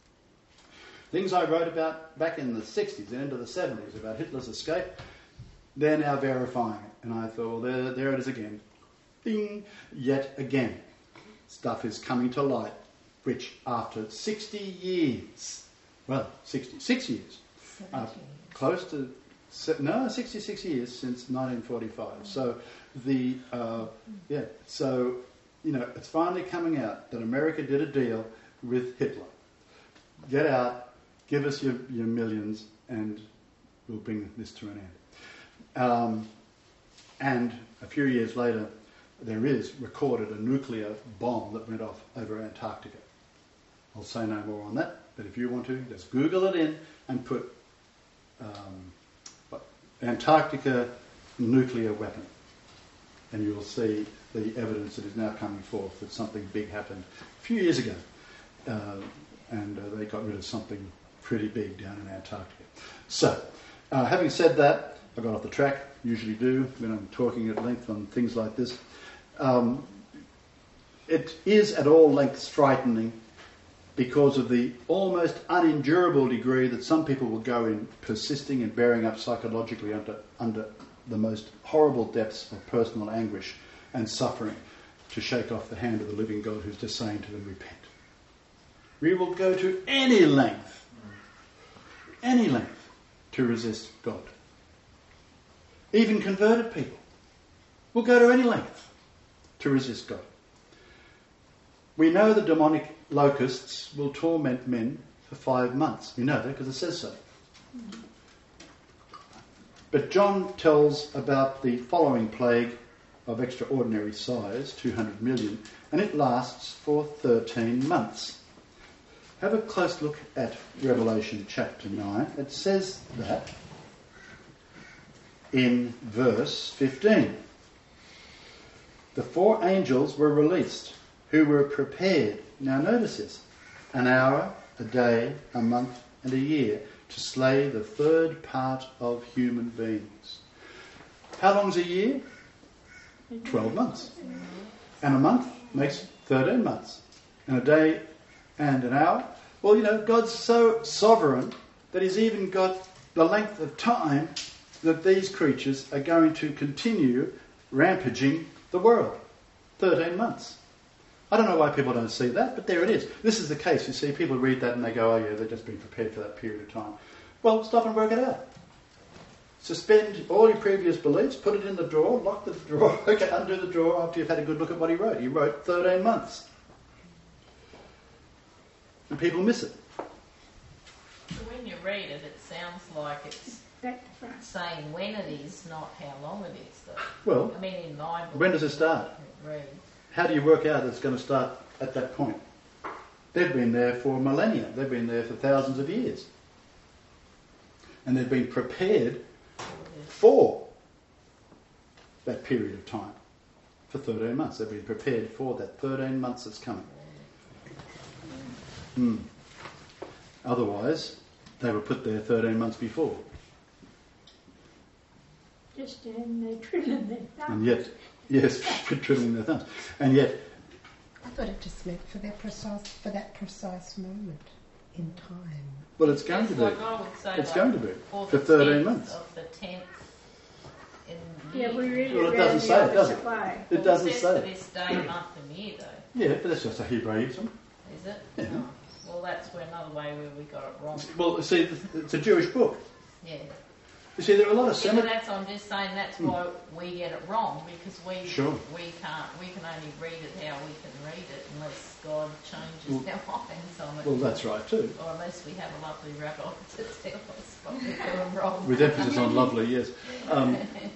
Things I wrote about back in the sixties and into the seventies about Hitler's escape, they're now verifying it. And I thought, well, there, there it is again. Bing! Yet again. Stuff is coming to light, which after sixty years, well, sixty-six years, uh, close to, no, sixty-six years since nineteen forty-five. So the, uh, yeah, so, you know, it's finally coming out that America did a deal with Hitler. Get out, give us your, your millions, and we'll bring this to an end. Um, and a few years later, there is recorded a nuclear bomb that went off over Antarctica. I'll say no more on that, but if you want to, just Google it in and put um, what, Antarctica nuclear weapon, and you will see the evidence that is now coming forth that something big happened a few years ago, uh, and uh, they got rid of something pretty big down in Antarctica. So, uh, having said that, I got off the track, usually do when I'm talking at length on things like this. Um, it is at all lengths frightening because of the almost unendurable degree that some people will go in persisting and bearing up psychologically under, under the most horrible depths of personal anguish and suffering to shake off the hand of the living God who's just saying to them, repent. We will go to any length, any length to resist God. Even converted people will go to any length to resist God. We know the demonic locusts will torment men for five months. We know that because it says so. But John tells about the following plague of extraordinary size, two hundred million, and it lasts for thirteen months. Have a close look at Revelation chapter nine. It says that in verse fifteen. The four angels were released who were prepared, now notice this, an hour, a day, a month and a year to slay the third part of human beings. How long's a year? Twelve months. And a month makes thirteen months. And a day and an hour. Well, you know, God's so sovereign that he's even got the length of time that these creatures are going to continue rampaging the world. thirteen months. I don't know why people don't see that, but there it is. This is the case. You see, people read that and they go, oh yeah, they've just been prepared for that period of time. Well, stop and work it out. Suspend all your previous beliefs, put it in the drawer, lock the drawer, okay, undo the drawer after you've had a good look at what he wrote. He wrote thirteen months. And people miss it. So when you read it, it sounds like it's Back to front. saying when it is, not how long it is, though. Well, I mean, in my book, when does it start? read. How do you work out it's going to start at that point? They've been there for millennia. They've been there for thousands of years. And they've been prepared for that period of time. For thirteen months. They've been prepared for that thirteen months that's coming. Hmm. Otherwise, they were put there thirteen months before. Just in the twiddling their thumbs. And yet, yes, twiddling their thumbs. And yet, I thought it just meant for that precise, for that precise moment in time. well, it's going to be. Like I would say It's like going to be for for the thirteen tenth months. Of the tenth in Yeah, we really Well, it ran doesn't the say it, does opposite it? way. It doesn't it says say. for this day, month and year though, Yeah, but that's just a Hebraism. is it? Yeah. Oh, well, that's where another way where we got it wrong. Well, see, it's a Jewish book. Yeah. You see, there are a lot of Yeah, but Semitic. that's, I'm just saying that's why we get it wrong, because we Sure. we can't we can only read it how we can read it unless God changes Well- our minds on it. Well, that's right too. Or unless we have a lovely rabbi to tell us what we're doing wrong. With emphasis on lovely, yes. Um,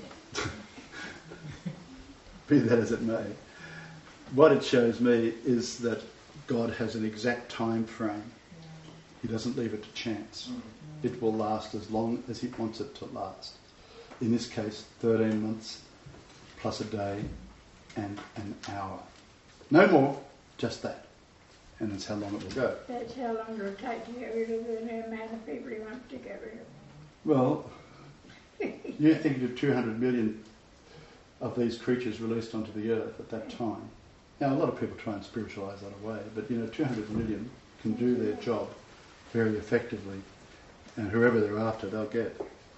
be that as it may, what it shows me is that God has an exact time frame. He doesn't leave it to chance. It will last as long as He wants it to last. In this case, thirteen months plus a day and an hour. No more, just that. And that's how long it will go. That's how long it'll take to get rid of the amount of people he wants to get rid of. Well, you think of two hundred million of these creatures released onto the earth at that time. Now, a lot of people try and spiritualise that away, but you know, two hundred million can do their job very effectively, and whoever they're after, they'll get.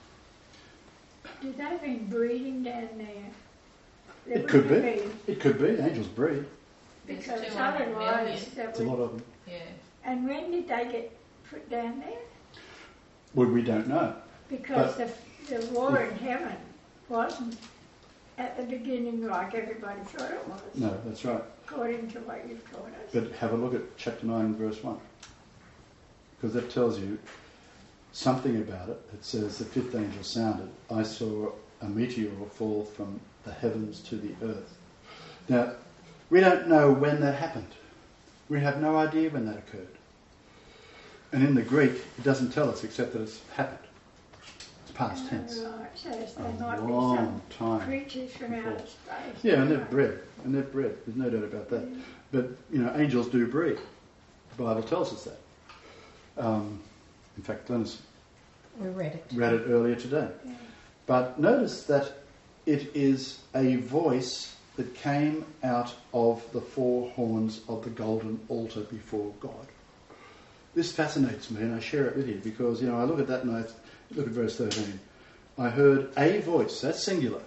Do they have been breeding down there? There It could wouldn't be. It could be. Angels breed. There's Because two hundred million. otherwise, that It's a would, lot of them. Yeah. and when did they get put down there? Well, we don't know. Because the, the war in heaven wasn't at the beginning like everybody thought it was, No, that's right. according to what you've taught us. But have a look at chapter nine, verse one. Because that tells you something about it. It says, the fifth angel sounded. I saw a meteor fall from the heavens to the earth. Now, we don't know when that happened. We have no idea when that occurred. And in the Greek, it doesn't tell us except that it's happened. It's past tense. Oh, right, so there A might be long some time. creatures from before. outer space. Yeah, and they've bred. And they've bred. There's no doubt about that. But, you know, angels do breed. The Bible tells us that. Um, in fact, Glennis We read it. read it earlier today. Yeah. But notice that it is a voice that came out of the four horns of the golden altar before God. This fascinates me, and I share it with you because, you know, I look at that and I look at verse thirteen. I heard a voice, that's singular,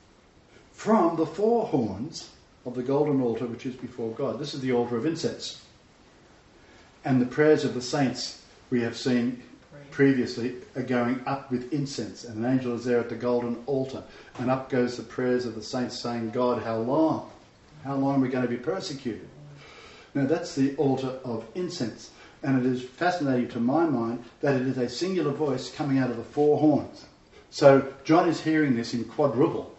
from the four horns of the golden altar which is before God. This is the altar of incense. And the prayers of the saints we have seen previously are going up with incense, and an angel is there at the golden altar, and up goes the prayers of the saints saying, God, how long? How long are we going to be persecuted? Now that's the altar of incense, and it is fascinating to my mind that it is a singular voice coming out of the four horns. So John is hearing this in quadruple.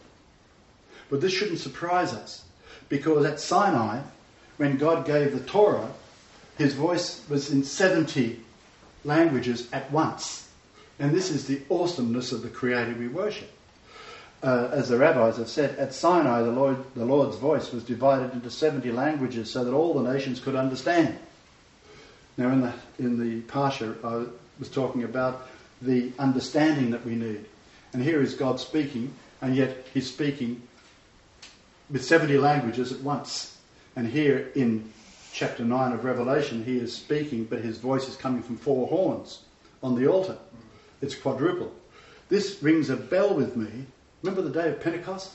But this shouldn't surprise us, because at Sinai, when God gave the Torah, his voice was in seventy languages at once. And this is the awesomeness of the Creator we worship. Uh, as the rabbis have said, at Sinai the, Lord, the Lord's voice was divided into seventy languages so that all the nations could understand. Now in the, in the Parsha I was talking about the understanding that we need. And here is God speaking, and yet he's speaking with seventy languages at once. And here in chapter nine of Revelation, he is speaking, but his voice is coming from four horns on the altar. It's quadruple. This rings a bell with me. Remember the day of Pentecost?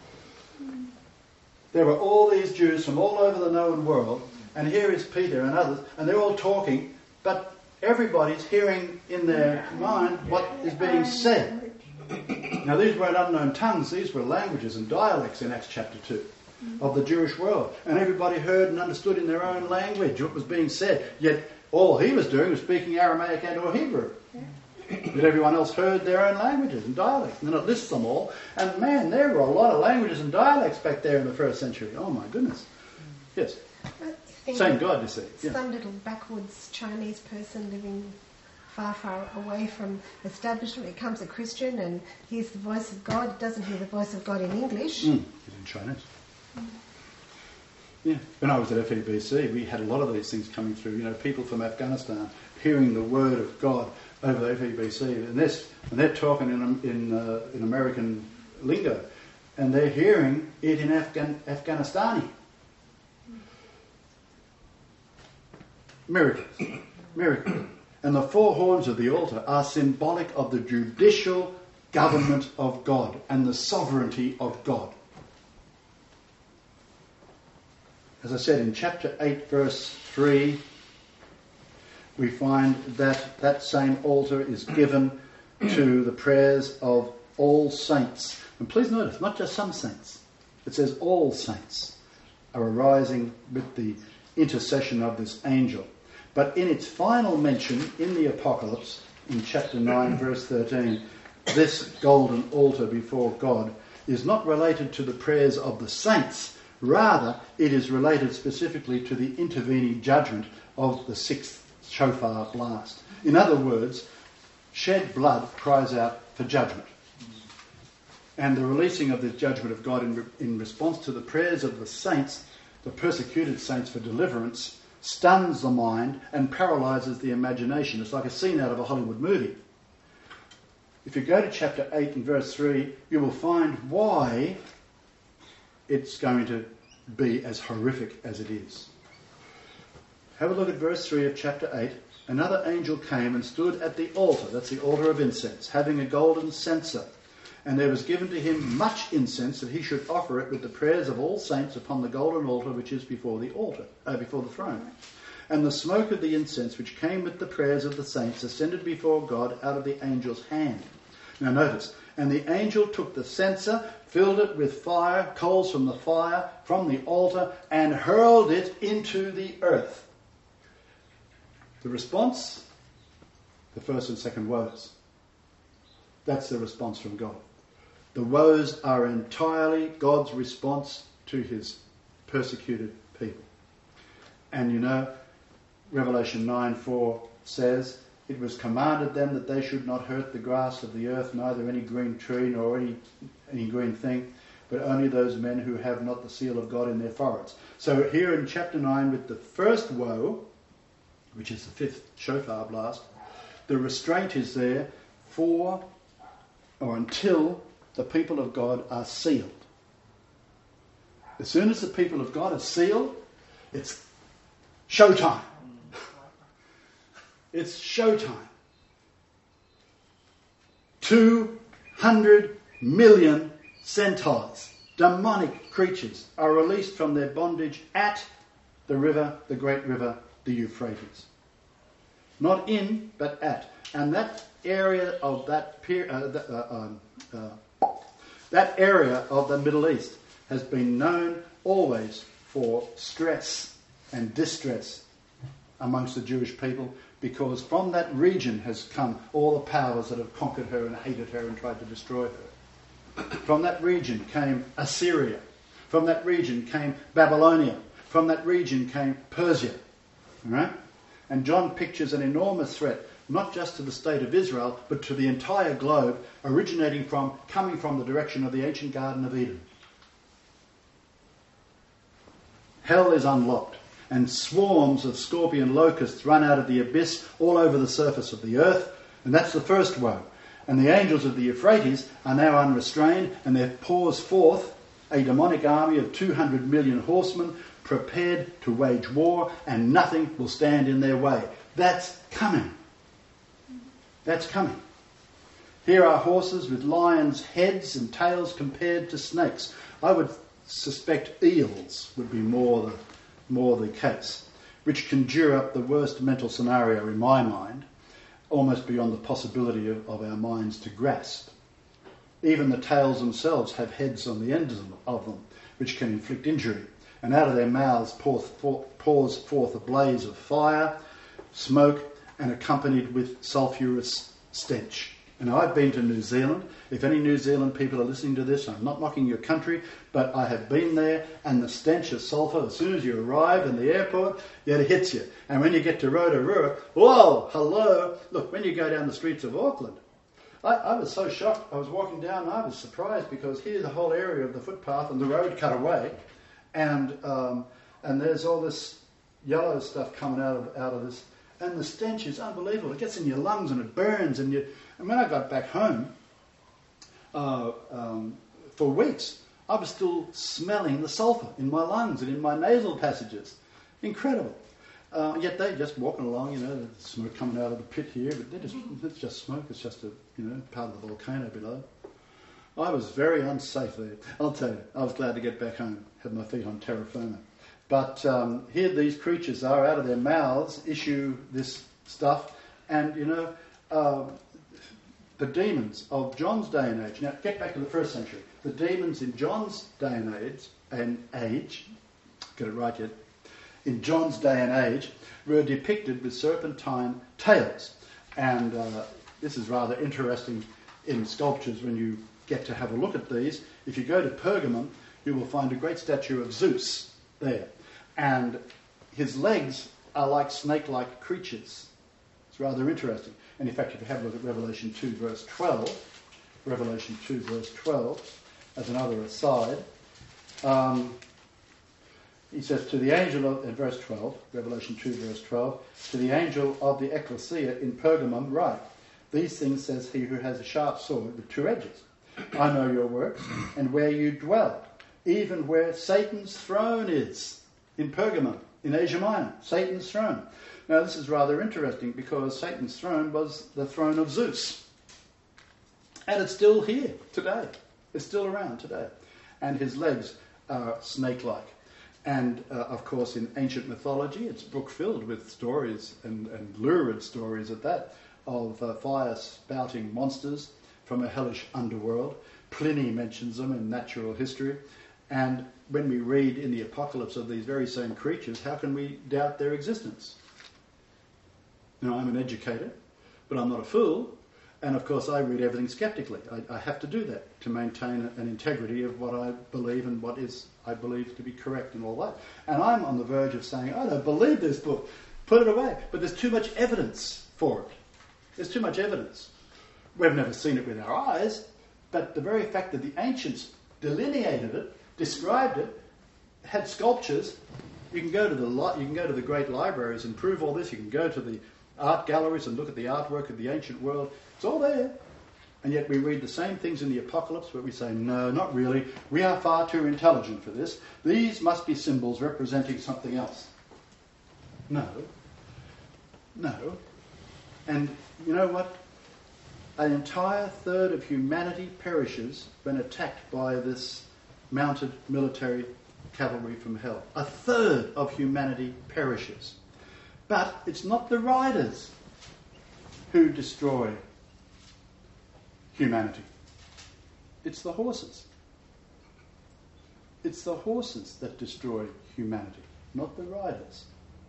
There were all these Jews from all over the known world, and here is Peter and others, and they're all talking, but everybody's hearing in their mind what is being said. Now these weren't unknown tongues, these were languages and dialects in Acts chapter two. Of the Jewish world, and everybody heard and understood in their own language what was being said, yet all he was doing was speaking Aramaic and or Hebrew. But everyone else heard their own languages and dialects, and then it lists them all, and man, there were a lot of languages and dialects back there in the first century. Oh my goodness. Yes, same God, you see. Yeah. Some little backwoods Chinese person living far, far away from establishment becomes a Christian and hears the voice of God, doesn't hear the voice of God in English. Mm. He's in Chinese. Yeah. When I was at F E B C, we had a lot of these things coming through. You know, people from Afghanistan hearing the word of God over the F E B C, and, this, and they're talking in in, uh, in American lingo, and they're hearing it in Afghan Afghanistani. Miracles, miracles, and the four horns of the altar are symbolic of the judicial government of God and the sovereignty of God. As I said, in chapter eight, verse three, we find that that same altar is given to the prayers of all saints. And please notice, not just some saints. It says all saints are arising with the intercession of this angel. But in its final mention in the Apocalypse, in chapter nine, verse thirteen, this golden altar before God is not related to the prayers of the saints. Rather, it is related specifically to the intervening judgment of the sixth shofar blast. In other words, shed blood cries out for judgment. And the releasing of the judgment of God in, re- in response to the prayers of the saints, the persecuted saints for deliverance, stuns the mind and paralyses the imagination. It's like a scene out of a Hollywood movie. If you go to chapter eight and verse three, you will find why it's going to be as horrific as it is. Have a look at verse three of chapter eight. Another angel came and stood at the altar, that's the altar of incense, having a golden censer. And there was given to him much incense, that he should offer it with the prayers of all saints upon the golden altar which is before the altar, uh, before the throne. And the smoke of the incense which came with the prayers of the saints ascended before God out of the angel's hand. Now notice, and the angel took the censer, filled it with fire, coals from the fire, from the altar, and hurled it into the earth. The response? The first and second woes. That's the response from God. The woes are entirely God's response to his persecuted people. And you know, Revelation nine four says, it was commanded them that they should not hurt the grass of the earth, neither any green tree nor any, any green thing, but only those men who have not the seal of God in their foreheads. So here in chapter nine, with the first woe, which is the fifth shofar blast, the restraint is there for or until the people of God are sealed. As soon as the people of God are sealed, it's showtime. It's showtime. Two hundred million centaurs, demonic creatures, are released from their bondage at the river, the great river, the Euphrates. Not in, but at. And that area of that period, uh, the, uh, um, uh, that area of the Middle East has been known always for stress and distress amongst the Jewish people, because from that region has come all the powers that have conquered her and hated her and tried to destroy her. From that region came Assyria. From that region came Babylonia. From that region came Persia. All right? And John pictures an enormous threat, not just to the state of Israel, but to the entire globe, originating from, coming from the direction of the ancient Garden of Eden. Hell is unlocked, and swarms of scorpion locusts run out of the abyss all over the surface of the earth, and that's the first woe. And the angels of the Euphrates are now unrestrained, and there pours forth a demonic army of two hundred million horsemen, prepared to wage war, and nothing will stand in their way. That's coming. That's coming. Here are horses with lions' heads and tails compared to snakes. I would suspect eels would be more the, more the case, which conjure up the worst mental scenario in my mind, almost beyond the possibility of, of our minds to grasp. Even the tails themselves have heads on the ends of them, which can inflict injury. And out of their mouths pours forth a blaze of fire, smoke, and accompanied with sulphurous stench. And I've been to New Zealand. If any New Zealand people are listening to this, I'm not knocking your country, but I have been there, and the stench of sulphur, as soon as you arrive in the airport, it hits you. And when you get to Rotorua, whoa, hello. Look, when you go down the streets of Auckland, I, I was so shocked. I was walking down and I was surprised, because here's the whole area of the footpath and the road cut away. And um, and there's all this yellow stuff coming out of out of this, and the stench is unbelievable. It gets in your lungs and it burns. And you. And when I got back home, uh, um, for weeks, I was still smelling the sulphur in my lungs and in my nasal passages. Incredible. Uh, yet they're just walking along, you know, the smoke coming out of the pit here, but they're just, it's just smoke. It's just a, you know, part of the volcano below. I was very unsafe there. I'll tell you, I was glad to get back home, had my feet on terra firma. But um, here these creatures are, out of their mouths, issue this stuff. And, you know, uh, the demons of John's day and age. Now, get back to the first century. The demons in John's day and age, and age, get it right yet, in John's day and age, were depicted with serpentine tails. And uh, this is rather interesting in sculptures when you get to have a look at these. If you go to Pergamum, you will find a great statue of Zeus there. And his legs are like snake-like creatures. It's rather interesting. And in fact, if you have a look at Revelation two, verse twelve, Revelation two, verse twelve, as another aside, um, he says, to the angel of, in verse twelve, Revelation two, verse twelve, to the angel of the ecclesia in Pergamum write, these things says he who has a sharp sword with two edges. I know your works, and where you dwell, even where Satan's throne is, in Pergamum, in Asia Minor, Satan's throne. Now this is rather interesting because Satan's throne was the throne of Zeus. And it's still here today. It's still around today. And his legs are snake-like. And, uh, of course, in ancient mythology, it's book-filled with stories, and, and lurid stories at that, of uh, fire-spouting monsters from a hellish underworld. Pliny mentions them in natural history. And when we read in the Apocalypse of these very same creatures, how can we doubt their existence? Now, I'm an educator, but I'm not a fool. And, of course, I read everything sceptically. I, I have to do that to maintain an integrity of what I believe and what is, I believe, to be correct and all that. And I'm on the verge of saying, I don't believe this book. Put it away. But there's too much evidence for it. There's too much evidence. We've never seen it with our eyes, but the very fact that the ancients delineated it, described it, had sculptures. You can go to the li- you can go to the great libraries and prove all this. You can go to the art galleries and look at the artwork of the ancient world. It's all there. And yet we read the same things in the Apocalypse, but we say, no, not really. We are far too intelligent for this. These must be symbols representing something else. No. No. And you know what? An entire third of humanity perishes when attacked by this mounted military cavalry from hell. A third of humanity perishes. But it's not the riders who destroy humanity. It's the horses. It's the horses that destroy humanity, not the riders.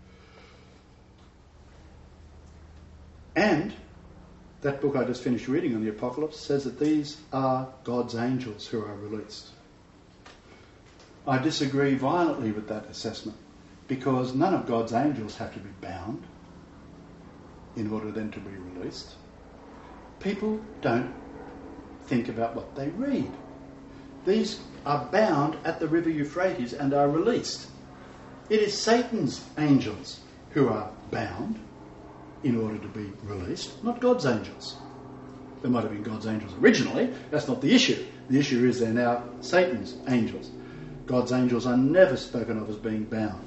And that book I just finished reading on the Apocalypse says that these are God's angels who are released. I disagree violently with that assessment because none of God's angels have to be bound in order then to be released. People don't think about what they read. These are bound at the river Euphrates and are released. It is Satan's angels who are bound in order to be released, not God's angels. They might have been God's angels originally. That's not the issue. The issue is they're now Satan's angels. God's angels are never spoken of as being bound.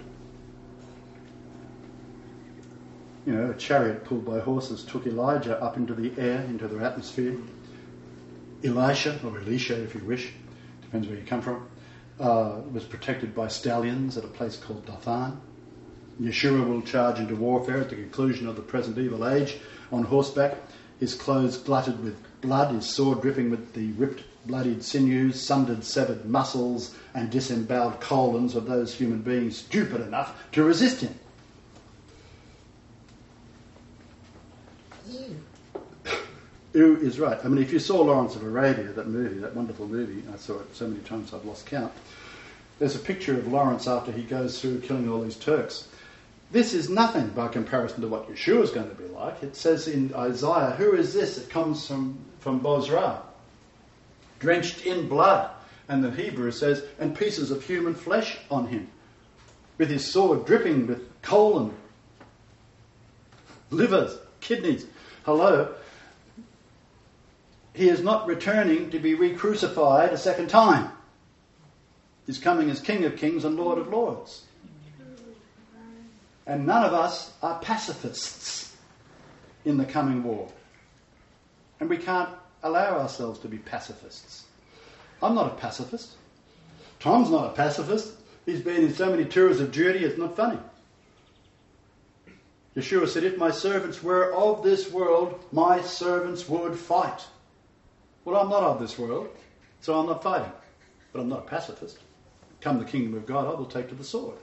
You know, a chariot pulled by horses took Elijah up into the air, into the atmosphere. Elisha, or Elisha if you wish, depends where you come from, uh, was protected by stallions at a place called Dothan. Yeshua will charge into warfare at the conclusion of the present evil age on horseback, his clothes glutted with blood, his sword dripping with the ripped, bloodied sinews, sundered, severed muscles and disemboweled colons of those human beings stupid enough to resist him. You. Ew is right. I mean, if you saw Lawrence of Arabia, that movie, that wonderful movie, I saw it so many times I've lost count, there's a picture of Lawrence after he goes through killing all these Turks. This is nothing by comparison to what Yeshua is going to be like. It says in Isaiah, who is this that comes from, from Bozrah? Drenched in blood. And the Hebrew says, and pieces of human flesh on him. with his sword dripping with colon, livers, kidneys. Hello. He is not returning to be re-crucified a second time. He's coming as King of Kings and Lord of Lords. And none of us are pacifists in the coming war. And we can't allow ourselves to be pacifists. I'm not a pacifist. Tom's not a pacifist. He's been in so many tours of duty, it's not funny. Yeshua said, if my servants were of this world, my servants would fight. Well, I'm not of this world, so I'm not fighting. But I'm not a pacifist. Come the kingdom of God, I will take to the sword.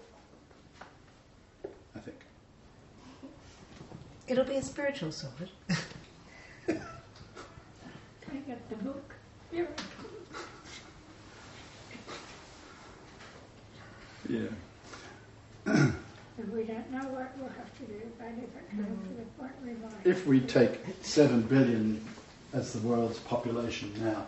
I think. It'll be a spiritual sword. I got the book. Here. Yeah. And we don't know what we'll have to do, but if it comes to the point we might. If we take seven billion as the world's population now,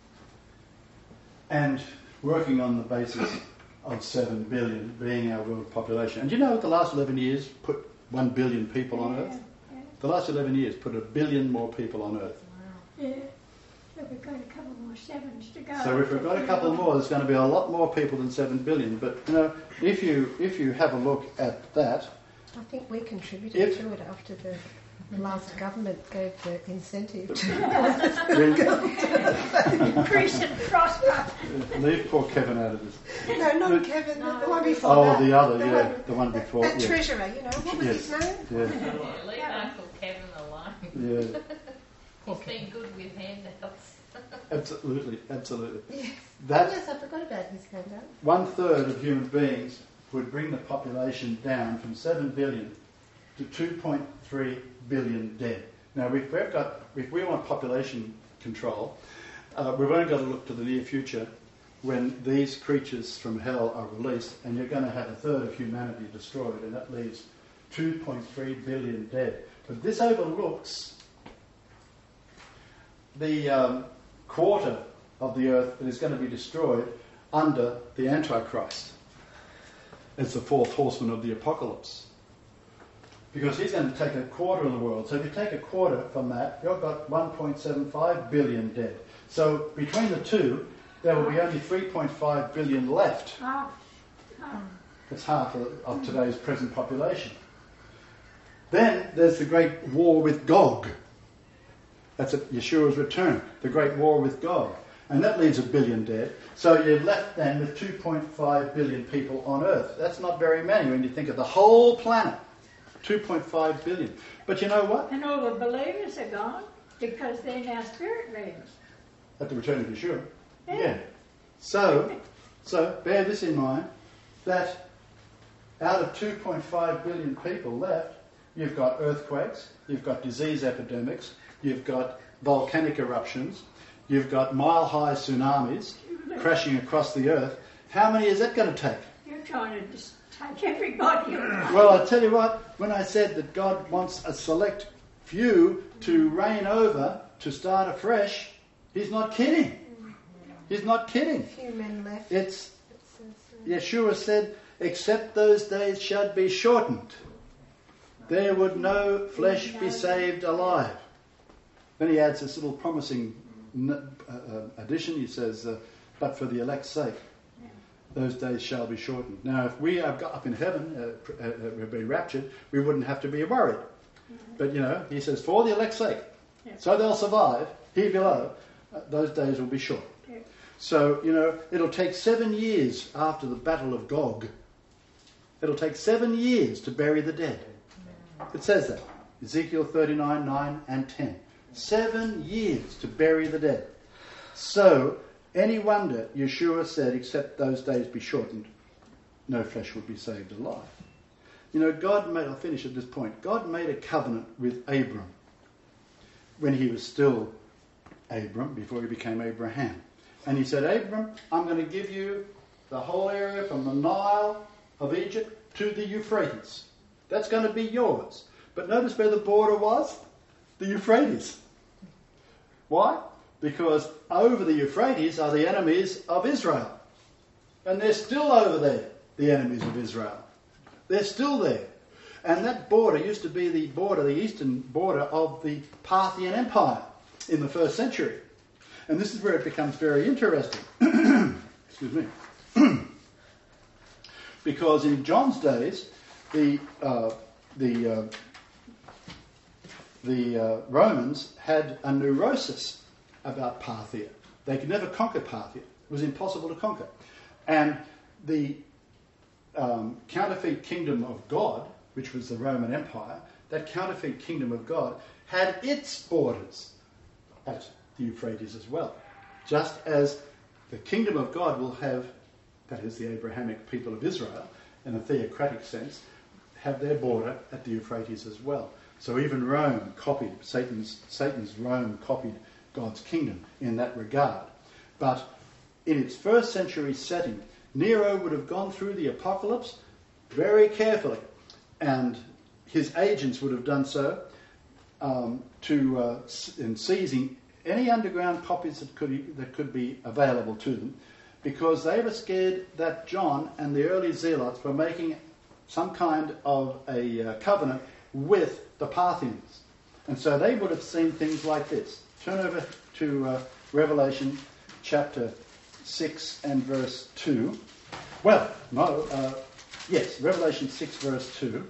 and working on the basis of seven billion being our world population, and you know the last eleven years put one billion people on Earth? Yeah, The last eleven years put a billion more people on Earth. yeah. So we've got a couple more sevens to go. So if we've got a couple more, there's going to be a lot more people than seven billion. But you know, if you if you have a look at that, I think we contributed If- to it after the, the last government gave the incentive to Increase and prosper. leave poor Kevin out of this. No, not But- Kevin, the, the one before Oh, that. the other, The yeah, one- the one before. That Yeah, treasurer, you know, what was Yes. his name? yeah, Leave Uncle Kevin alone. yeah. He's been good with handouts. Absolutely, absolutely. Yes. That Yes, I forgot about his handout. one third of human beings would bring the population down from seven billion to two point three billion dead. Now, if we've got, if we want population control, uh, we've only got to look to the near future when these creatures from hell are released, and you're going to have a third of humanity destroyed, and that leaves two point three billion dead. But this overlooks the um, quarter of the earth that is going to be destroyed under the Antichrist. It's the fourth horseman of the apocalypse. Because he's going to take a quarter of the world. So if you take a quarter from that, you've got one point seven five billion dead. So between the two, there will be only three point five billion left. Half. Half. That's half of, of today's present population. Then there's the great war with Gog. That's at Yeshua's return, the great war with Gog. And that leaves a billion dead. So you're left then with two point five billion people on Earth. That's not very many when you think of the whole planet. two point five billion. But you know what? And all the believers are gone because they're now spirit beings. At the return of Yeshua. Yeah. Yeah. So, so bear this in mind, that out of two point five billion people left, you've got earthquakes, you've got disease epidemics, you've got volcanic eruptions, you've got mile-high tsunamis crashing across the earth. How many is that going to take? You're trying to just take everybody away. Well, I tell you what, when I said that God wants a select few to reign over, to start afresh, he's not kidding. He's not kidding. Few men left. It's, It says, uh, Yeshua said, except those days should be shortened, there would no flesh be saved alive. Then he adds this little promising n- uh, uh, addition. He says, uh, but for the elect's sake, those days shall be shortened. Now, if we are got up in heaven, uh, pr- uh, uh, we'll be raptured, we wouldn't have to be worried. But, you know, he says, for the elect's sake, Yeah. so they'll survive, here below, uh, those days will be short. Yeah. So, you know, it'll take seven years after the Battle of Gog. It'll take seven years to bury the dead. It says that. Ezekiel thirty-nine, nine and ten. Seven years to bury the dead. So, any wonder Yeshua said, except those days be shortened, no flesh would be saved alive. You know, God made, I'll finish at this point, God made a covenant with Abram when he was still Abram, before he became Abraham. And he said, Abram, I'm going to give you the whole area from the Nile of Egypt to the Euphrates. That's going to be yours. But notice where the border was? The Euphrates. Why? Because over the Euphrates are the enemies of Israel. And they're still over there, the enemies of Israel. They're still there. And that border used to be the border, the eastern border of the Parthian Empire in the first century. And this is where it becomes very interesting. Excuse me. Because in John's days, the uh, the uh, the uh, Romans had a neurosis about Parthia. They could never conquer Parthia. It was impossible to conquer. And the um, counterfeit kingdom of God, which was the Roman Empire, that counterfeit kingdom of God had its borders at the Euphrates as well. Just as the kingdom of God will have, that is the Abrahamic people of Israel, in a theocratic sense, have their border at the Euphrates as well. So even Rome copied, Satan's, Satan's Rome copied God's kingdom in that regard. But in its first century setting, Nero would have gone through the apocalypse very carefully, and his agents would have done so um, to uh, in seizing any underground copies that could that could be available to them, because they were scared that John and the early zealots were making some kind of a uh, covenant with the Parthians. And so they would have seen things like this. Turn over to uh, Revelation chapter six and verse two. Well, no, uh, yes, Revelation six verse two.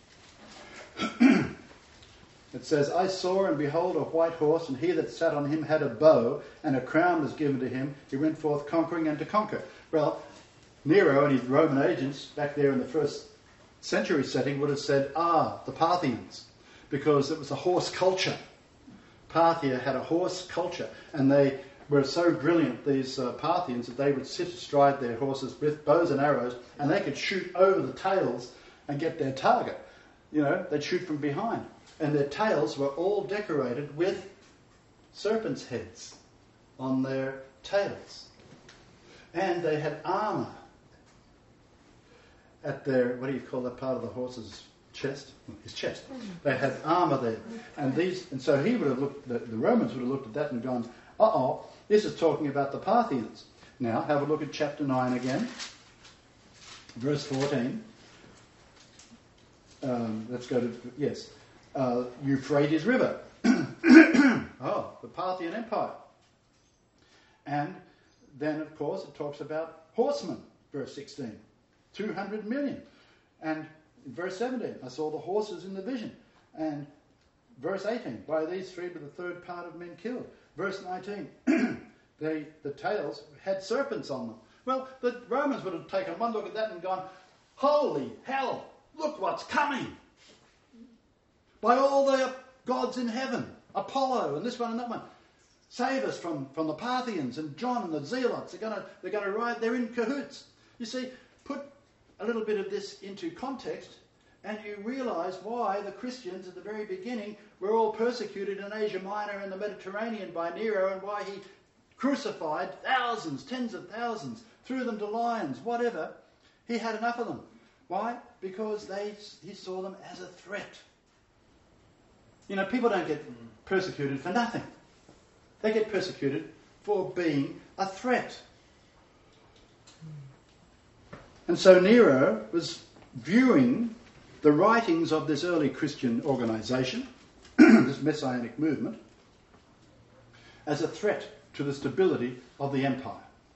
It says, I saw and behold a white horse, and he that sat on him had a bow, and a crown was given to him. He went forth conquering and to conquer. Well, Nero and his Roman agents back there in the first century setting would have said, ah, the Parthians, because it was a horse culture. Parthia had a horse culture, and they were so brilliant, these uh, Parthians, that they would sit astride their horses with bows and arrows, and they could shoot over the tails and get their target. You know, they'd shoot from behind. And their tails were all decorated with serpents' heads on their tails. And they had armour at their, what do you call that part of the horse's chest? His chest. They had armour there. And these, and so he would have looked, the, the Romans would have looked at that and gone, uh-oh, this is talking about the Parthians. Now, have a look at chapter nine again, verse fourteen. Um, let's go to, yes, uh, Euphrates River. Oh, the Parthian Empire. And then, of course, it talks about horsemen, verse sixteen. two hundred million. And in verse seventeen, I saw the horses in the vision. And verse eighteen, by these three were the third part of men killed. Verse nineteen, they, the tails had serpents on them. Well, the Romans would have taken one look at that and gone, holy hell, look what's coming. By all the gods in heaven, Apollo and this one and that one, save us from, from the Parthians, and John and the Zealots, they're going to they're going to ride, they're in cahoots. You see, put a little bit of this into context, and you realise why the Christians at the very beginning were all persecuted in Asia Minor and the Mediterranean by Nero, and why he crucified thousands, tens of thousands, threw them to lions, whatever. He had enough of them. Why? Because they he saw them as a threat. You know, people don't get persecuted for nothing. They get persecuted for being a threat. And so Nero was viewing the writings of this early Christian organisation, this Messianic movement, as a threat to the stability of the empire.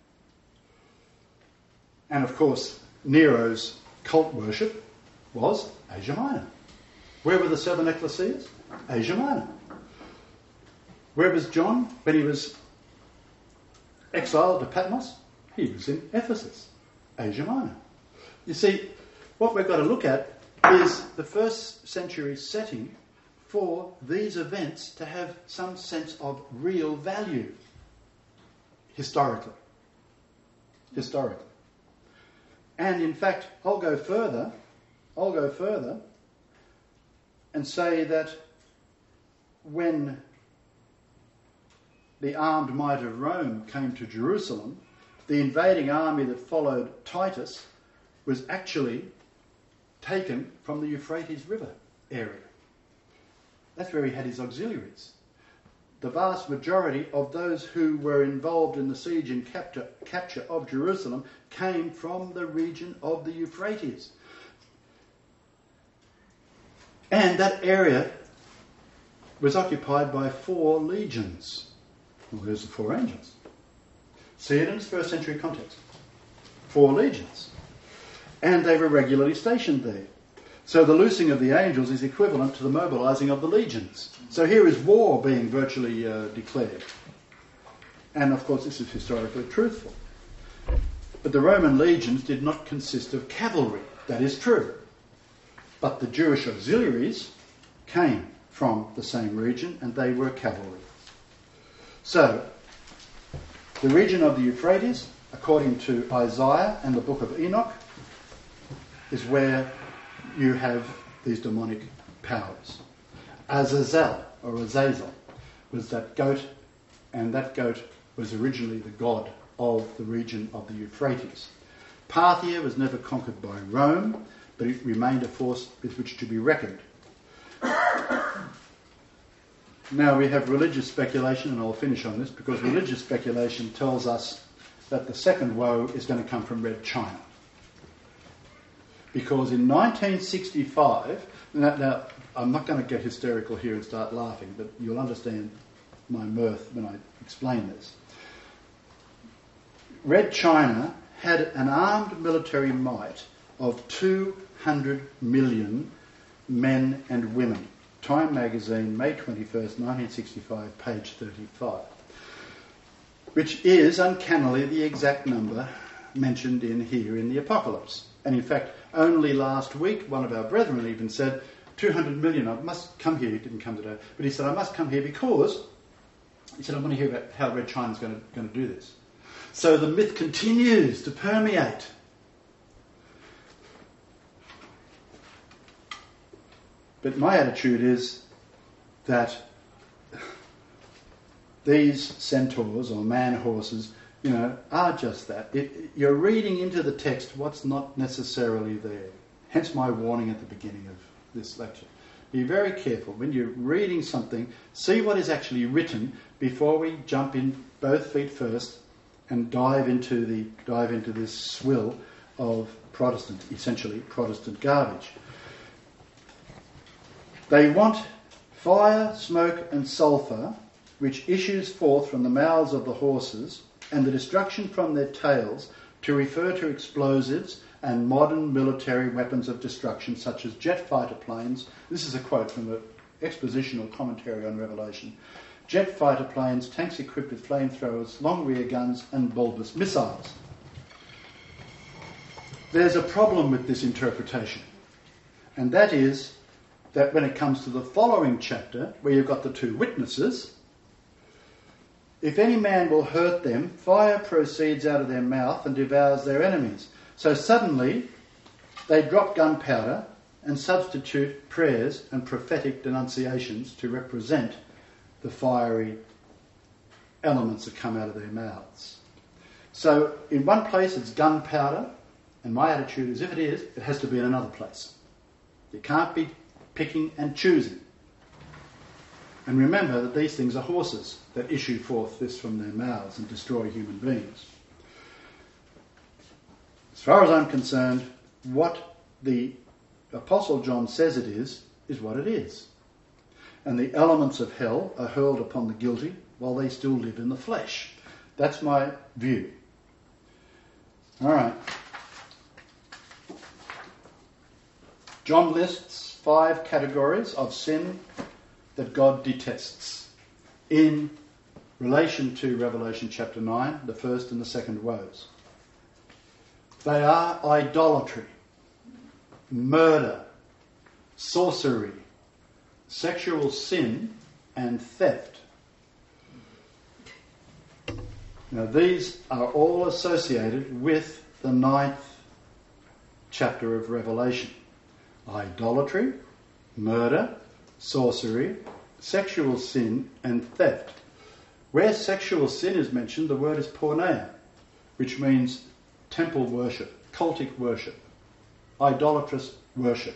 And of course, Nero's cult worship was Asia Minor. Where were the seven ecclesias? Asia Minor. Where was John when he was exiled to Patmos? He was in Ephesus, Asia Minor. You see, what we've got to look at is the first century setting for these events to have some sense of real value historically. Historically. And in fact, I'll go further, I'll go further and say that when the armed might of Rome came to Jerusalem, the invading army that followed Titus was actually taken from the Euphrates River area. That's where he had his auxiliaries. The vast majority of those who were involved in the siege and capture, capture of Jerusalem came from the region of the Euphrates. And that area was occupied by four legions. Well, there's the four angels. See it in its first century context. Four legions. And they were regularly stationed there. So the loosing of the angels is equivalent to the mobilising of the legions. So here is war being virtually uh, declared. And of course this is historically truthful. But the Roman legions did not consist of cavalry. That is true. But the Jewish auxiliaries came from the same region and they were cavalry. So, the region of the Euphrates, according to Isaiah and the book of Enoch, is where you have these demonic powers. Azazel, or Azazel, was that goat, and that goat was originally the god of the region of the Euphrates. Parthia was never conquered by Rome, but it remained a force with which to be reckoned. Now we have religious speculation, and I'll finish on this, because religious speculation tells us that the second woe is going to come from Red China. Because in nineteen sixty-five, now, now I'm not going to get hysterical here and start laughing, but you'll understand my mirth when I explain this. Red China had an armed military might of two hundred million men and women. Time magazine, May twenty-first, nineteen sixty-five, page thirty-five. Which is uncannily the exact number mentioned in here in the Apocalypse. And in fact, only last week, one of our brethren even said, two hundred million, I must come here. He didn't come today, but he said, I must come here because, he said, I want to hear about how Red China's going to, going to do this. So the myth continues to permeate. But my attitude is that these centaurs or man horses, you know, are just that. It, you're reading into the text what's not necessarily there. Hence my warning at the beginning of this lecture. Be very careful when you're reading something. See what is actually written before we jump in both feet first and dive into the dive into this swill of Protestant, essentially Protestant garbage. They want fire, smoke and sulphur, which issues forth from the mouths of the horses, and the destruction from their tails, to refer to explosives and modern military weapons of destruction such as jet fighter planes. This is a quote from an expositional commentary on Revelation. Jet fighter planes, tanks equipped with flamethrowers, long rear guns and bulbous missiles. There's a problem with this interpretation, and that is that when it comes to the following chapter, where you've got the two witnesses, if any man will hurt them, fire proceeds out of their mouth and devours their enemies. So suddenly they drop gunpowder and substitute prayers and prophetic denunciations to represent the fiery elements that come out of their mouths. So in one place it's gunpowder, and my attitude is if it is, it has to be in another place. It can't be picking and choosing. And remember that these things are horses that issue forth this from their mouths and destroy human beings. As far as I'm concerned, what the Apostle John says it is, is what it is. And the elements of hell are hurled upon the guilty while they still live in the flesh. That's my view. All right. John lists five categories of sin that God detests in relation to Revelation chapter nine, the first and the second woes. They are idolatry, murder, sorcery, sexual sin, and theft. Now these are all associated with the ninth chapter of Revelation. Idolatry, murder, sorcery, sexual sin, and theft. Where sexual sin is mentioned, the word is porneia, which means temple worship, cultic worship, idolatrous worship.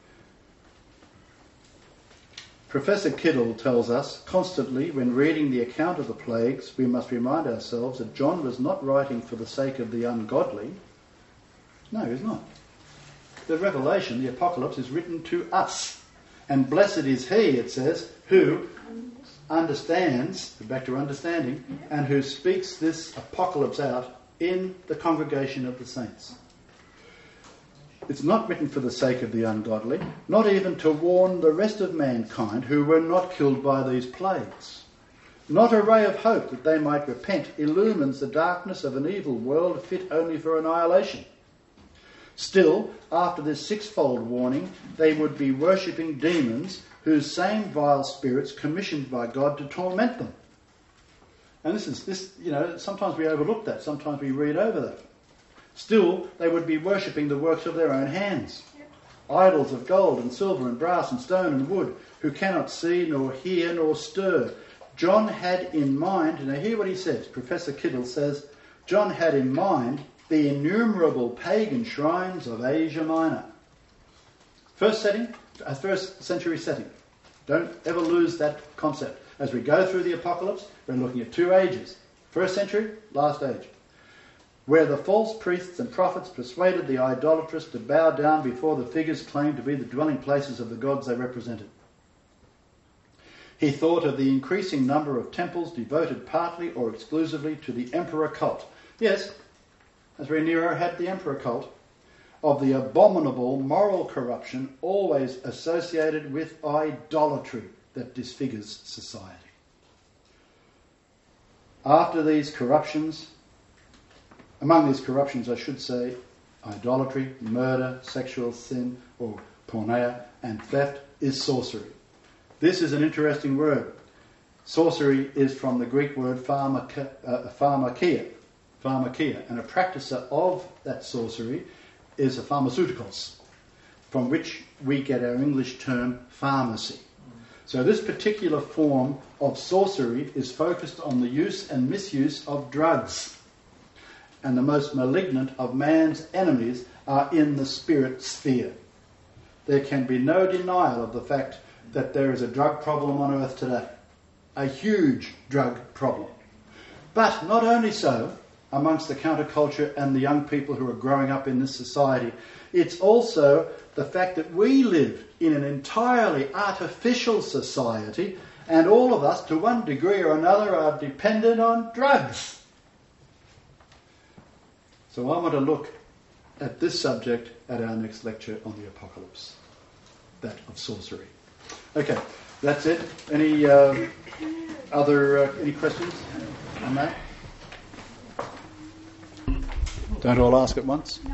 Professor Kiddle tells us constantly when reading the account of the plagues, we must remind ourselves that John was not writing for the sake of the ungodly. No, he's not. The Revelation, the Apocalypse, is written to us. And blessed is he, it says, who understands, back to understanding, and who speaks this apocalypse out in the congregation of the saints. It's not written for the sake of the ungodly, not even to warn the rest of mankind who were not killed by these plagues. Not a ray of hope that they might repent illumines the darkness of an evil world fit only for annihilation. Still, after this sixfold warning, they would be worshipping demons whose same vile spirits commissioned by God to torment them. And this is, this, you know, sometimes we overlook that, sometimes we read over that. Still, they would be worshipping the works of their own hands. Yep. Idols of gold and silver and brass and stone and wood, who cannot see nor hear nor stir. John had in mind, now hear what he says, Professor Kittle says, John had in mind the innumerable pagan shrines of Asia Minor. First setting, a first century setting. Don't ever lose that concept. As we go through the apocalypse, we're looking at two ages. First century, last age. Where the false priests and prophets persuaded the idolatrous to bow down before the figures claimed to be the dwelling places of the gods they represented. He thought of the increasing number of temples devoted partly or exclusively to the emperor cult. Yes, as we Nero had the emperor cult, of the abominable moral corruption always associated with idolatry that disfigures society. After these corruptions, among these corruptions I should say, idolatry, murder, sexual sin, or porneia, and theft is sorcery. This is an interesting word. Sorcery is from the Greek word pharmakia, uh, pharmakia, pharmakia, and a practicer of that sorcery is a pharmaceuticals, from which we get our English term pharmacy. So this particular form of sorcery is focused on the use and misuse of drugs. And the most malignant of man's enemies are in the spirit sphere. There can be no denial of the fact that there is a drug problem on earth today. A huge drug problem. But not only so, amongst the counterculture and the young people who are growing up in this society, it's also the fact that we live in an entirely artificial society, and all of us, to one degree or another, are dependent on drugs. So I want to look at this subject at our next lecture on the apocalypse, that of sorcery. Okay, that's it. Any uh, other uh, any questions on that? Don't all ask at once.